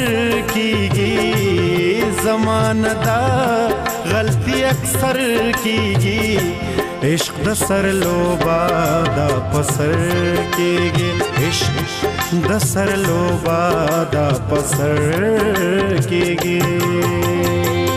کیږي زمانہ دا غلطی اکثر کیږي عشق د سر لوبا دا پسر کیږي عشق د سر لوبا دا پسر کیږي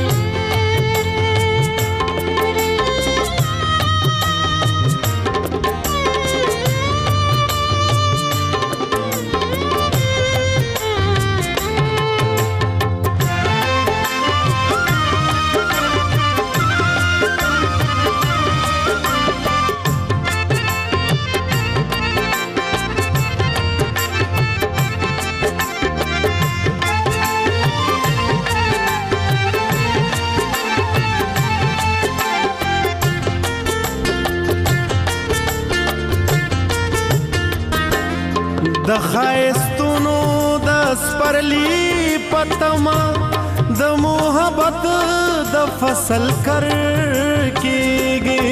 د خایستونو د سپرلی پتما د محبت د فصل کر کېږي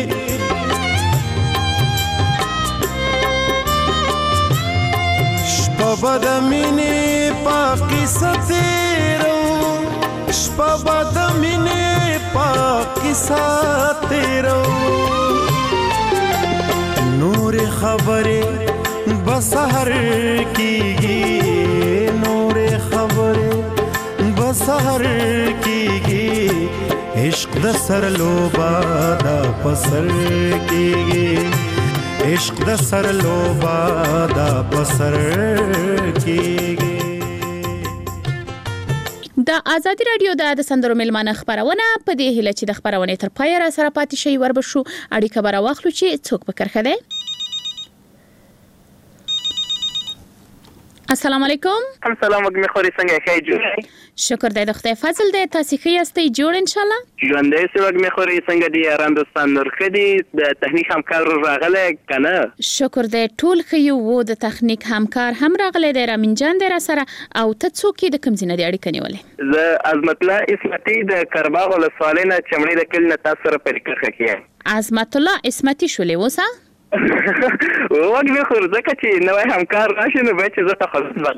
شپه د مینې په قصه تیرو شپه د مینې په قصه تیرو نور خبرې بسهر کیږي نور خبرې بسهر کیږي عشق د سر لوبا دا پسر کیږي عشق د سر لوبا دا پسر کیږي. د آزادي رادیو د سندرو ملمانه خبرونه په دې هله چې د خبرونه تر پای را سره پاتې شي وربشو اړیکه بر واخلو چې څوک به کرخه ده. السلام علیکم. السلام علیکم خوري څنګه ښه جوړ شکر د خدای فضل د تاسو ښه یاستئ جوړ ان شاء الله ژوندې سوګ مې خوري څنګه دی آرام دوستان نور خدي د تخنیک همکار راغله کنه شکر د ټول خيو وو د تخنیک همکار هم راغله د رامین جان در سره او ته څوک د کوم ځینې د اړیکې نیولې ز عظمت الله اسمتي د کرباغ ول سوالینه چمړې د کل نه تاسو سره پریکړه کړه عظمت الله اسمتي شولې وسه وګ به خور زکه چې نوې همکار راشي نو به چې زه ته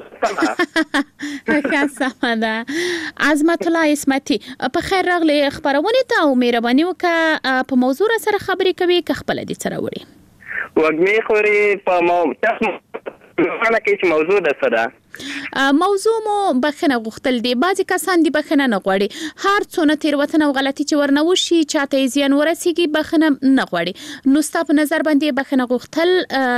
خلاص ښه سمه ده. عظمت الله اسمتي په خیر راغلی خبرونه ته او مهرباني وکړه په موضوع سره خبرې کوي که خپل دي سره وړي وګ مې خوري په مو تاسو انا کې چې موضوع ده سره موضوع مو بخنه غختل دی بعضی کسان دی بخنه نه غواړي هر څونه تیروتنه او غلطي چې ورنوشي چاته زیان ورسیږي بخنه نه غواړي نو ستاسو په نظر باندې بخنه غختل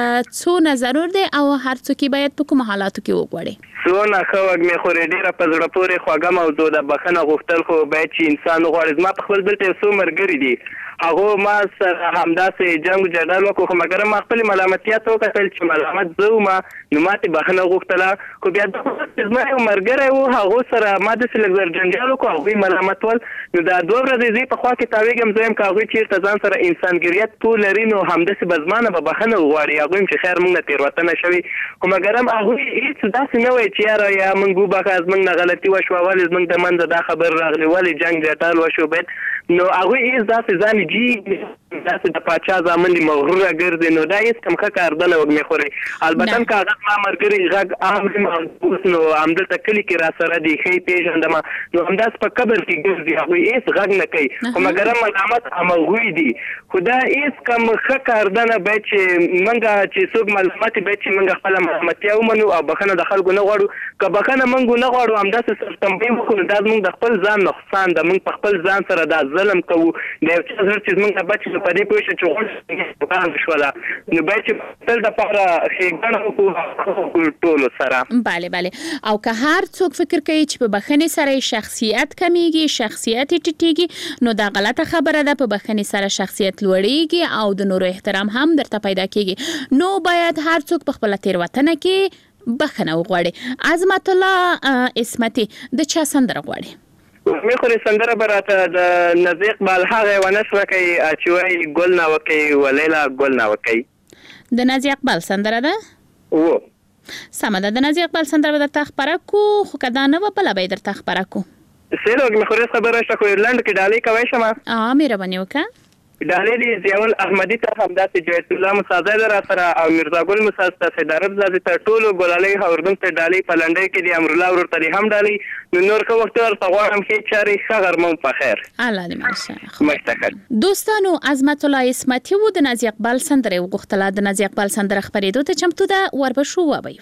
څو نظر دی او هر څوک باید په کوم حالاتو کې وګوري څونه خو وګ خو ډیره په زړه پورې خواږه موضوع ده بخنه غختل خو باید چې انسان غواړي ما په خپل دلته څو مرګري دي هغه ما سره همداسې جنگ جدال وکړو مګر ما خپل ملامتیا ته وکړل چې ملامت زه ما نو ماته بخنه غوښتله خو بیا د زما یو مرګره و هغه سره ما د سلګر جنجال وکړو هغه ملامت ول نو دا دوه ورځې زی په خوا کې تاویږم زم کاغوي چې ځان سره انسانګریت ټول لري نو همداسې بزمانه به بخنه غواړي هغه چې خیر موږ ته تیروتنه شوی خو مګر هم هغه هیڅ داسې نه وای چې یاره یا موږ به از موږ نه غلطي وشو ولې موږ د منځ دا خبر راغلی ولې جنگ جدال وشو بد نو هغه هیڅ داسې ځان جی داسې د پاچا ځامن دي مغرور ګرځي نو دا هیڅ کم ښه کار نه وګ مې خوري البته کاغذ ما مرګري غږ عام نو عمدل تکلی کې را سره دی خې پیژندم نو همداس په قبر کې ګرځي هغه هیڅ غږ نه کوي خو مګر ملامت امغوي دي خدا هیڅ کم ښه کار نه به چې منګه چې څوک ملامت به چې منګه خپل ملامت یو منو او بخنه د خلکو نه غواړو که بخنه منګو نه غواړو همداس سرتمبي وکړو دا موږ د خپل ځان نقصان ده موږ په خپل ځان سره دا ظلم کوو د یو څه زر چې موږ بچ په دې پوه شو چې غوښتل باندې شو دا نو به چې تل د پاره خېګنه کو ټول سره bale bale او که هر څوک فکر کوي چې په بخنه سره شخصیت کمیږي شخصیت ټیټیږي نو دا غلطه خبره ده په بخنه سره شخصیت لوړیږي او د نورو احترام هم درته پیدا کیږي نو باید هر څوک په خپل تیروتنه کې بخنه وغواړي عظمت الله اسمتي د چا سندره غواړي مې خو سندره براته د نزیق بال هغه ونشره کوي چې وای ګل نه وکي ولیلا ګل نه وکي د نزیق بال سندره ده او سمه ده د نزیق بال سندره د تخبره کو خو کدا نه بل به در تخبره کو سره مې خو خبره شته خو لند کې ډالې کوي شمه اه مهرباني وکړه ډالۍ دي ضیاء احمدي ته همداسې جایت الله مسازی را سره او میرزا ګل مساز ته سیدارب زادي ته ټولو ګلالۍ اردن ته ډالۍ په لنډۍ کې دي امرالله ورور ته هم ډالۍ نو نور که وخت ورته غواړم ښې چارې ښه غرمه په خیر الله دې ماشه مشتاق دوستانو عظمت الله اسمتي و د نازي اقبال سندره وغوښتله د نازي اقبال سندره خبرېدو ته چمتو ده وربشو و به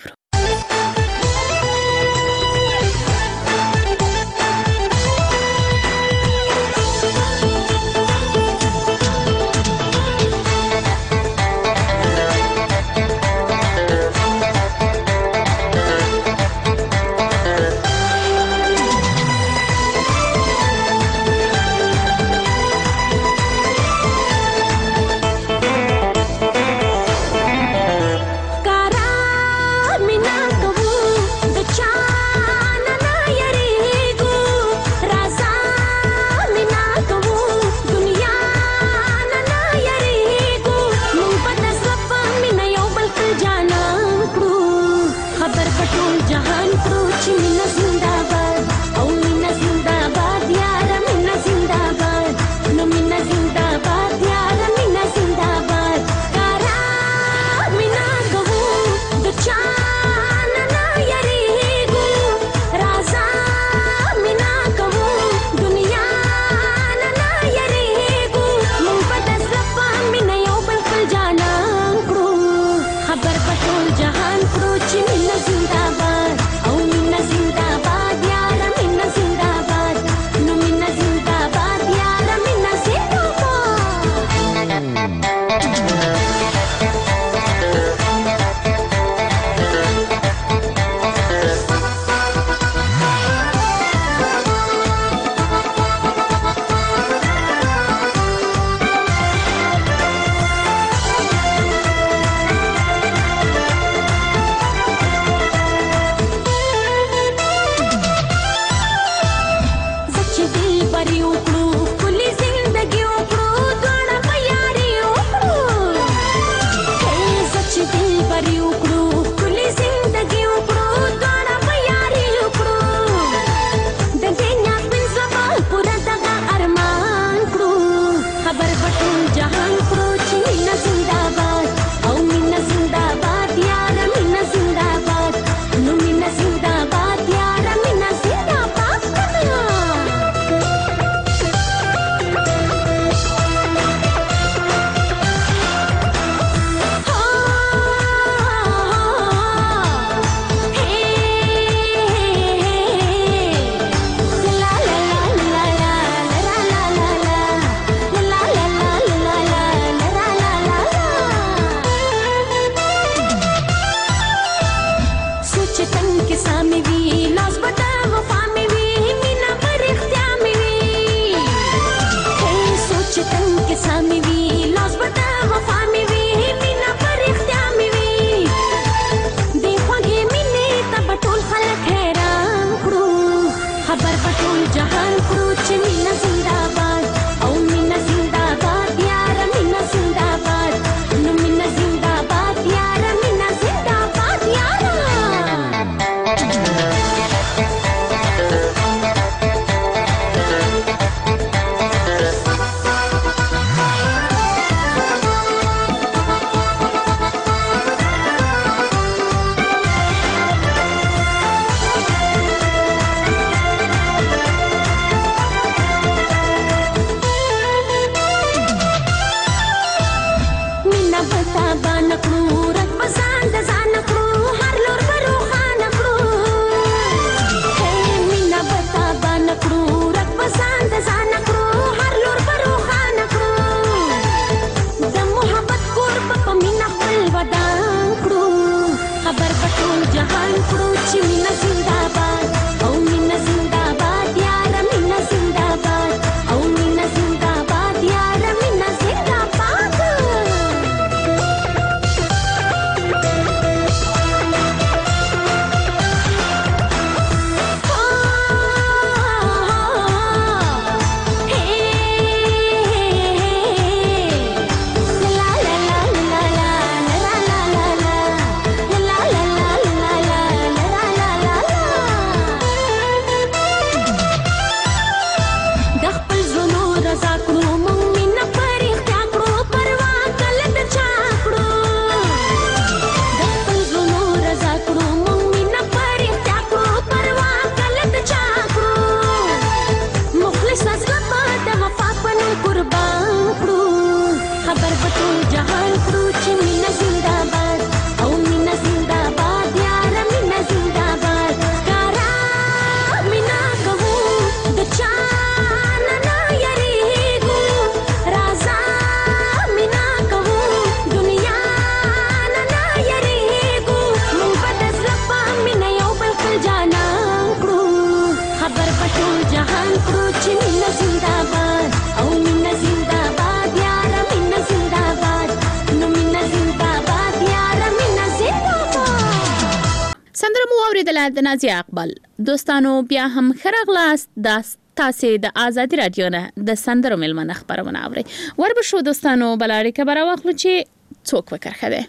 مننه د نازیه اقبال. دوستانو بیا هم خرغلاست د تاسو د آزادي رادیو نه د سندرو ملمنه خبرونه اوري. ور به شو دوستانو بلاړی خبره واخلو چې څوک وکړه ده.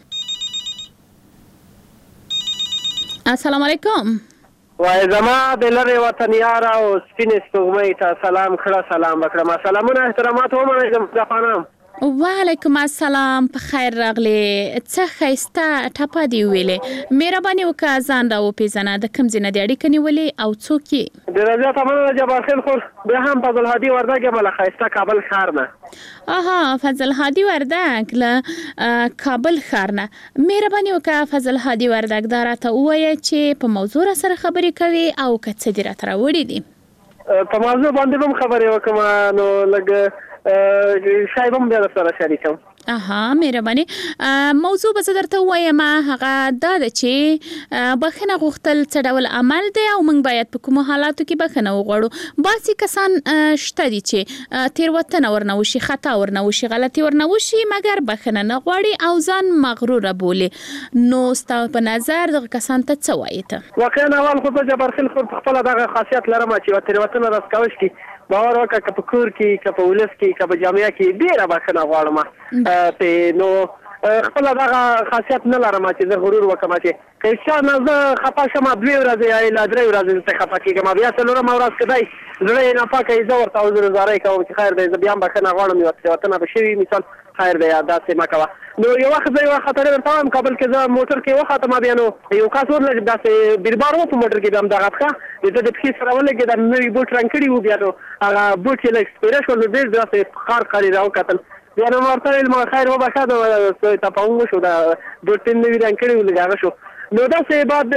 السلام علیکم. وای زما د لری وطن یار او سپینې سپوږمۍ ته سلام کړه سلام وکړه. سلامونه احترامات ومنئ د خانم. وعلیکم السلام. په خیر راغلی. څه ښایسته ټپه دی ویلې. مهرباني وکړه ځان را وپېژنه. د کوم ځای نه دې اړیکه نیولې او څوک یې؟ ډېره زیاته مننه جبار خیل خور. بیا هم فضل هادي وردګ یم له ښایسته کابل ښار نه. اها فضل هادي وردګ له کابل ښار نه. مهرباني وکړه فضل هادي وردګ دا راته ووایه چې په موضوع سره خبرې کوي او که څه دې راته راوړي دي. په موضوع باندې هم خبرې وکړم نو لږ شاید هم بیا سره شریکم. اها مهرباني. موضوع به درته وایم هغه دا ده چې بخنه غوښتل څه ډول عمل دی او موږ باید په کوم حالاتو کې بخنه وغواړو. باسي کسان شته دي چې تیروتنه ورنه وشي خطا ورنه وشي غلطي ورنه وشي مګر بخنه نه غواړي او ځان مغرور بولي. نو ستاسو په نظر دغه کسان ته څه وایي ته؟ واقعا اول خو په جبر خل خو خپل دغه خاصیت لرم چې تیروتنه راځکوش کی باور وکړه که په کور کې که په ولس کې که په جامعه کې ډېره بخښنه غواړم. په نو خپل دغه خاصیت نه لرم چې زه غرور وکړم چې که چا نه زه خفه شم دوې ورځې یا لا درې ورځې زه خفه کېږم بیا څلورمه ورځ که دی زړه یې ناپاکه وي زه ورته عذرګزاري کوم چې خیر دی زه بیا هم بخښنه غواړم یوه تېروتنه به شوي مثال خیر دی داسې مه کوه. نو یو وخت زه یوه خاطرې درته وایم کابل کې زه موټر کې وختم بیا نو یو کس ورلګ داسې بیربار و په موټر کې بیا هم دغه پښه د ده د پښې سره ولګېد نوي بوټ رنګ کړي وو بیا نو هغه بوټ چې لږ سپېره شول نو ډېر داسې خار خاري را وکتل بیا نو ما ورته ویل ما خیر وبخښه د تفاهم وشو د بوټ یې نوي رنګ کړي وو لږ هغه شو. نو داسې بعد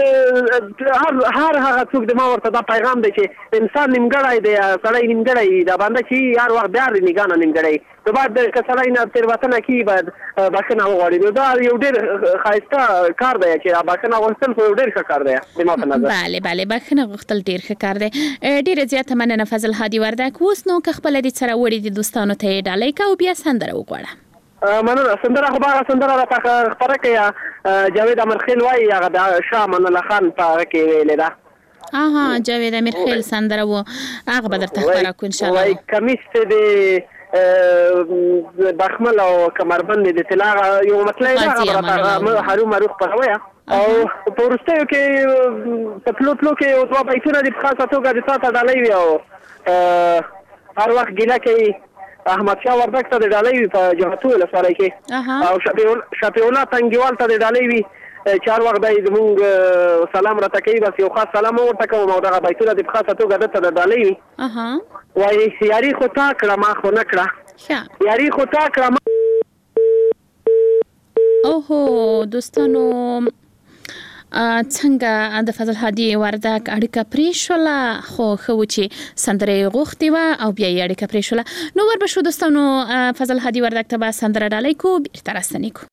هر هر هغه څوک د ما ورته دا پیغام دی چې انسان نیمګړی دی سړی نیمګړی دا باندې چې هر وخت بیا نګاه نه نیمګړی نو باید که سړی نه تېروتنه کوي باید بخښنه وغواړي. نو دا یو ډېر ښایسته کار دی چې بخښنه غوښتل خو یو ډېر ښه کار دی د ما په نظر. بله بله بخښنه غوښتل ډېر ښه کار دی. ډېره زیاته مننه فضل هادي وردګ. اوس نو که خپله دې سره وړي دي دوستانو ته یې ډالۍ که او بیا سندره وغواړه. مننه. سندره خو به هغه سندره راته خپره کړې جاوید امرخیل وایي هغه د شاه امان الله خان په هغه کې ویلې ده. اها جاوید امرخیل سندره و هغه به درته خپره کړو انشاءالله. وایي کمیس د بخمل او کمربند د طلا یو مطلب دی هغه هرو مرو خپروي او په وروستیو کې په تلو تلو کې یو دوه بیتونه دي په خاصه توګه د تا ته ډالۍ وي او هر وخت ګیله کوي احمد شاه وردګ ته د ډالۍ وي په جهتو ولسوالۍ کې او شفیع الله تنګیوال ته د ډالۍ وي چې هر وخت دی زمونږ سلام راته کوي بس یو خاص سلام ورته کوم او دغه بیتونه د په خاصه توګه دته د ډالۍ وي. وایي یاري خو تا کړه ما خو نه کړه یاري خو تا کړه ما. اوهو دوستانو څنګه د فضل هادي وردګ اړیکه پرې شوله خو ښه و چې سندره یې غوښتې وه او بیا یې اړیکه پرې شوله. نو ور به شو دوستانو فضل هادي وردګ ته به سندره ډالۍ کړو بیرته راستنې کړو.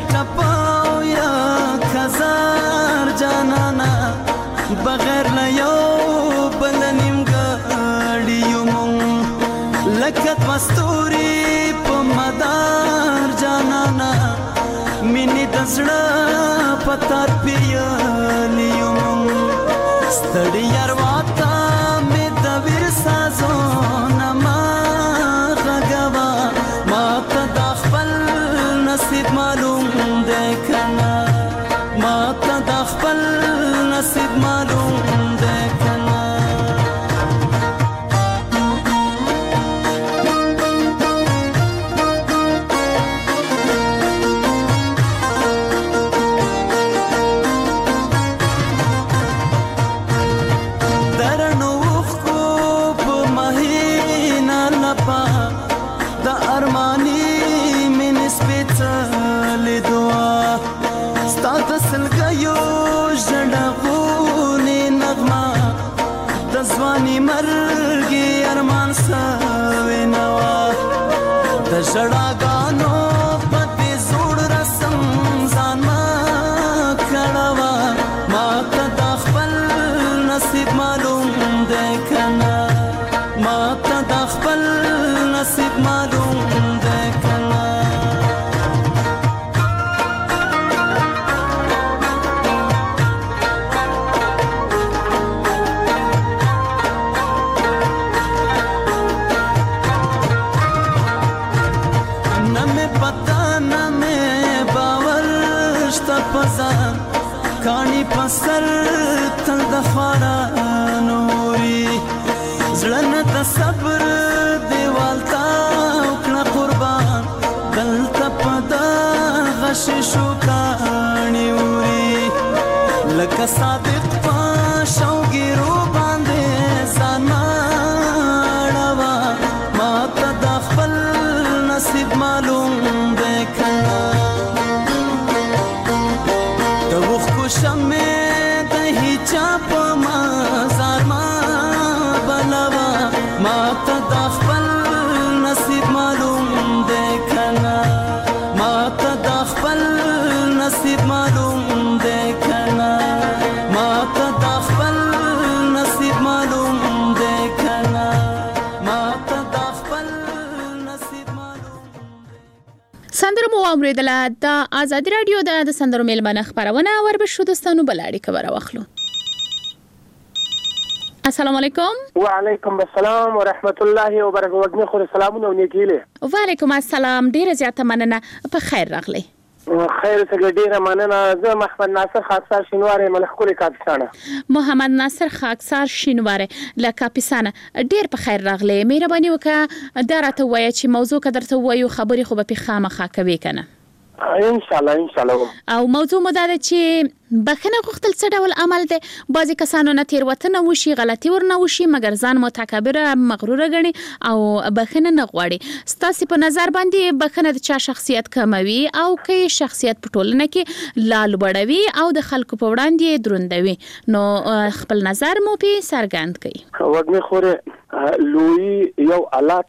ټپاو یا خزار جانانا بغیر له یو بل نیمګړي یو مونږ لکه دوه ستوري په مدار جانانا مینې د زړه په تار پیلي یو مونږ ستړي یارواته مې د ویر سازونه ما غږوه ما ته د خپل نصیب معلوم دی که نه ما ته د خپل نصیب معلوم دی که نه درنو اوښکو په مهینه لپه د ارماني مینې سپېڅلې دعا ستا د سلګیو ژړغونې نغمه د ځواني مرګي ارمان سوې نه وه د ژړاګانو په دې زوړ رسم ځان مه کړوه ما ته د خپل نصیب معلوم دی که نه ما ته د خپل نصیب معلوم دی که نه کانی پسر تل د خوارانو وي زړه نه د صبر دیوال تا وکړه قربان دلته په دغه شیشو کاڼي وي لکه صادق په شوګیرو باندې ځان مه اړوه ما ته د خپل نصیب معلوم دی که شمع د هیچا په مزار ما بلوا ما ته د خپل نصیب معلوم دی که نه ما ته د خپل نصیب معلوم دی که نه ما ته د خپل نصیب معلوم دی که نه ما ته د خپل نصیب معلوم سندرو مو اوریدله د آزادي رادیو د سندرو میلمانه خبرونه ور به شو دوستانو بلاړي خبره واخلو. السلام علیکم. وعلیکم السلام ورحمت الله وبرکاته. خو سلامونه نیکیله. وعلیکم السلام. ډیره زیاته مننه. په خیر راغلی. خیر څنګه ډیره مننه. زه محمد ناصر خاکسار شینواری ملخکول کاپیسانه. محمد ناصر خاکسار شینواری له کاپیسانه ډیر په خیر راغلی. مهرباني وکړه دا راته وایي چې موضوع قدر ته وایو خبرې خو به خامخا کوي کنه. ان شاء الله ان شاء الله. او موضوع مو دا ده چې بخنه غوښتل څه ډول عمل دی. بعضی کسانو نه تیروتنه وشي غلطي ورنه وشي مګر ځان متکبر مغرور غني او بخنه نه غواړي. ستاسو په نظر باندې بخنه د چا شخصیت کموي او کې شخصیت په ټولنه کې لال وړوي او د خلکو په وړاندې دروندوي نو خپل نظر مو په سرګند کوي. وګمه خوره لوی یو الله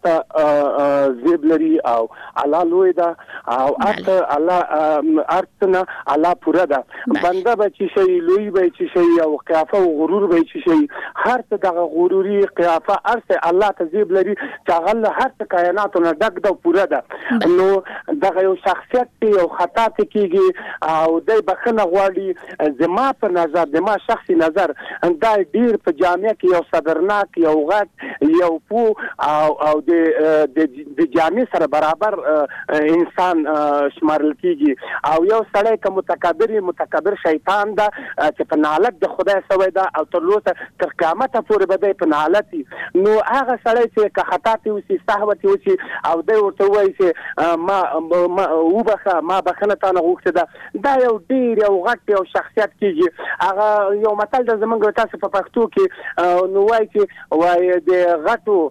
ته زیب لري او الله لوی دا او اته الله ارتنا الله پورا دا بنده به چې شي لوی به چې شي او قیافه او غرور به چې شي هر څه دغه غروري قیافه ارته الله ته زیب لري چې هغه هر څه کائناتونه ډک دا پورا دا نو دغه یو شخصیت یو خطا ته کیږي او د بخنه غواړي زما په نظر زما شخصي نظر دا ډیر په جامعه کې یو صبرناک یو غټ یو پو او او د د جامعه سره برابر انسان شمارل کیږي او یو سړی که متکبر متکبر شیطان دا چې په نالت د خدای سوی دا او تر لوسه تر قیامت پورې به په نالت نو هغه سړی چې که خطا ته وسی سهو ته وسی او د ورته وایي چې ما وبخه ما بخنه تا نه غوښته دا دا یو ډیر یو غټ یو شخصیت کیږي. هغه یو متل د زمونږ تاسو په پښتو کې نو وایي چې وایي د غټو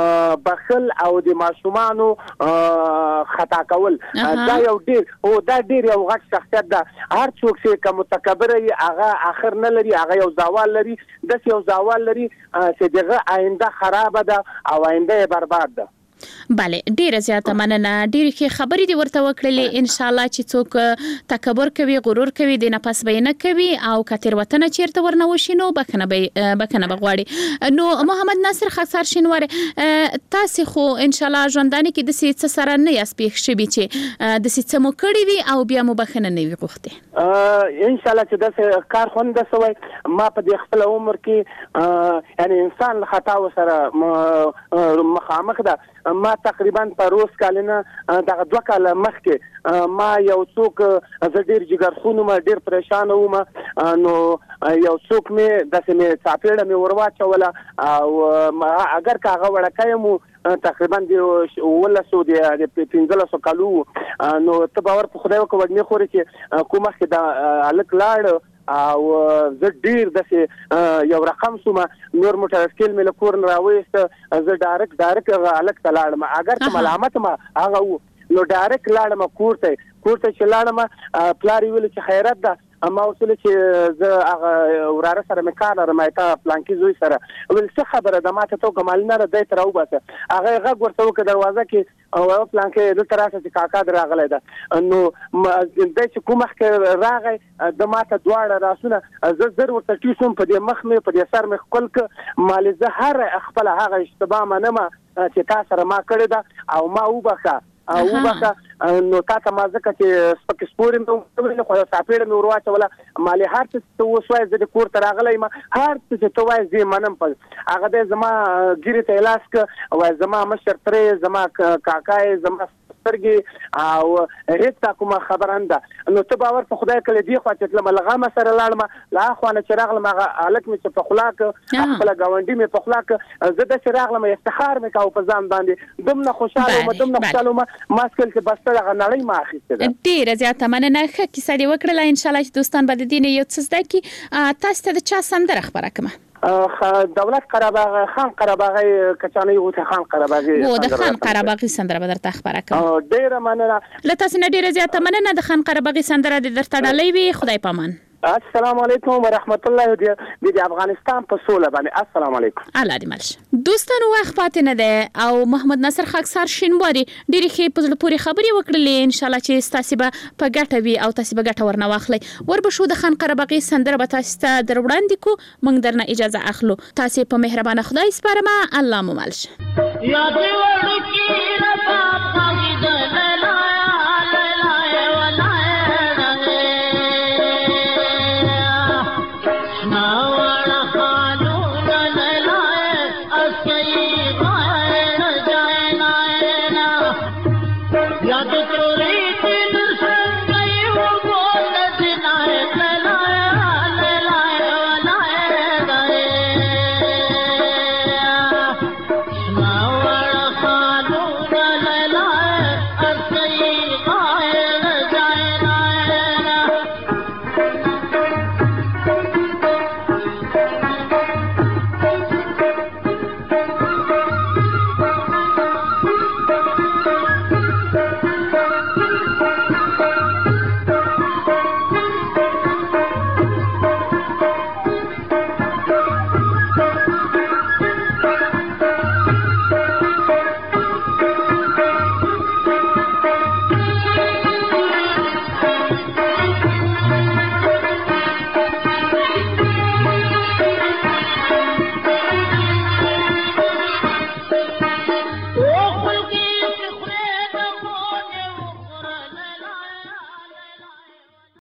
بخل او د ماشومانو خطا کول دا یو ډیر او دا ډیر یو غټ شخصیت ده. هر څوک چې کوم متکبر وي هغه اخر نه لري هغه یو زوال لري د یو زوال لري چې دغه آینده خراب ده او آینده برباد ده. bale ډیره زیاته مننه ډیره کې خبرې دی ورته وکړلې ان شاء الله چې څوک تکبر کوي غرور کوي د نفس بینه کوي او کتر وطن چیرته ورنه وشینو بکنه به بکنه بغواړي نو محمد ناصر خاصار شینوار تاسو خو ان شاء الله ژوندانه کې د سې سره نه یاس پیښ شوي چې د سې مو کړی وي او بیا مو بخنه نه وي غوښته ان شاء الله چې د کار خوند سوي ما په دې خپل عمر کې یعنی انسان له خطا سره مخامخ ده ما تقریبا په روز کالنه دغه دوه کال مخکې ما یو څوک ز ډیر جګرخونو ما ډیر پریشان وم نو یو څوک مې د سمې چاپېړه مې ورواچوله او اگر کاغه وړکای مو تقریبا د ولسو د پنځلسو کالو نو ته باور په خدای وکړ نه خوري چې کومه کې دا الک لاړ او زه ډیر د یو رقم سوم نور موټر سکیل مې له کور نه راوېست زه ډایرک ډایرک الک تلاړم اگر ته ملامت ما هغه نو ډایرک لاړم کور ته کور ته چې لاړم پلاری ویل چې خیرت ده اما وصل چې زه هغه وراره سره مې کار لرم ایته پلانکی زوی سره ول څه خبره ده ماته تو کمال نه راځي تر او باسه هغه غږ ورته وکړ دروازه کې او پلانکی د تراسه چې کاکا دراغله ده نو د چې کومه کې راغی د ماته دواړه راسونه زه زر ورته ټیسوم په دې مخ مې په دې سر مې خپل ک مال زه هر خپل هغه اشتباه منم چې تاسو سره ما کړی ده او ما وبخه او وبخه نو تاسو ما ځکه چې سپک سپورم نو خو ساپېړه مې ورواچوله مالي هر څه وسوای زه د کور ته راغلی ما هر څه چې تو وای زه منم په هغه د زما ګیره ته لاس ک او زما مشر ترې زما کاکای زما سترګي او هیڅ کومه خبرنده نو ته باور په خدای کله دی خو چې لمه لغه سره لاړم لا خو نه چراغ لمه الک مې په خلاک خپل گاونډي مې په خلاک زه د چراغ لمه افتخار مې کاو په ځان باندې دمنه خوشاله و دمنه خوشاله ما ماسکل چې بس ته غنړی ما اخیسته ډیره زیاته مننه ښه کیسه دی وکړه ان شاء الله چې دوستان به د دین یو څه زده کی تاسو ته د چا سندره خبره کوم دولت قرهباغ خان قرهباغی کچانی او خان قرهباغی و د خان قرهباغی سندره به درته خبره کوم ډیره مننه لته سن ډیره زیاته مننه د خان قرهباغی سندره د درته ډالۍ وي خدای پامان السلام علیکم ورحمت الله د افغانستان په سوله باندې السلام علیکم الله دې مرشه دوستانو وخت پاتې نه ده او محمد ناصر خاکسار شینواری ډیره کې په پوری خبري وکړلې ان شاء الله چې تاسو به په ګټه وي او تاسو به ګټه ورنه واخلي وربشو د خان قرهباغی سندره به تاسو ته دروړاندې کو موږ درنه اجازه اخلو تاسو په مهربانه خدای سپارم الله مو مالشه یا دې ورکی رب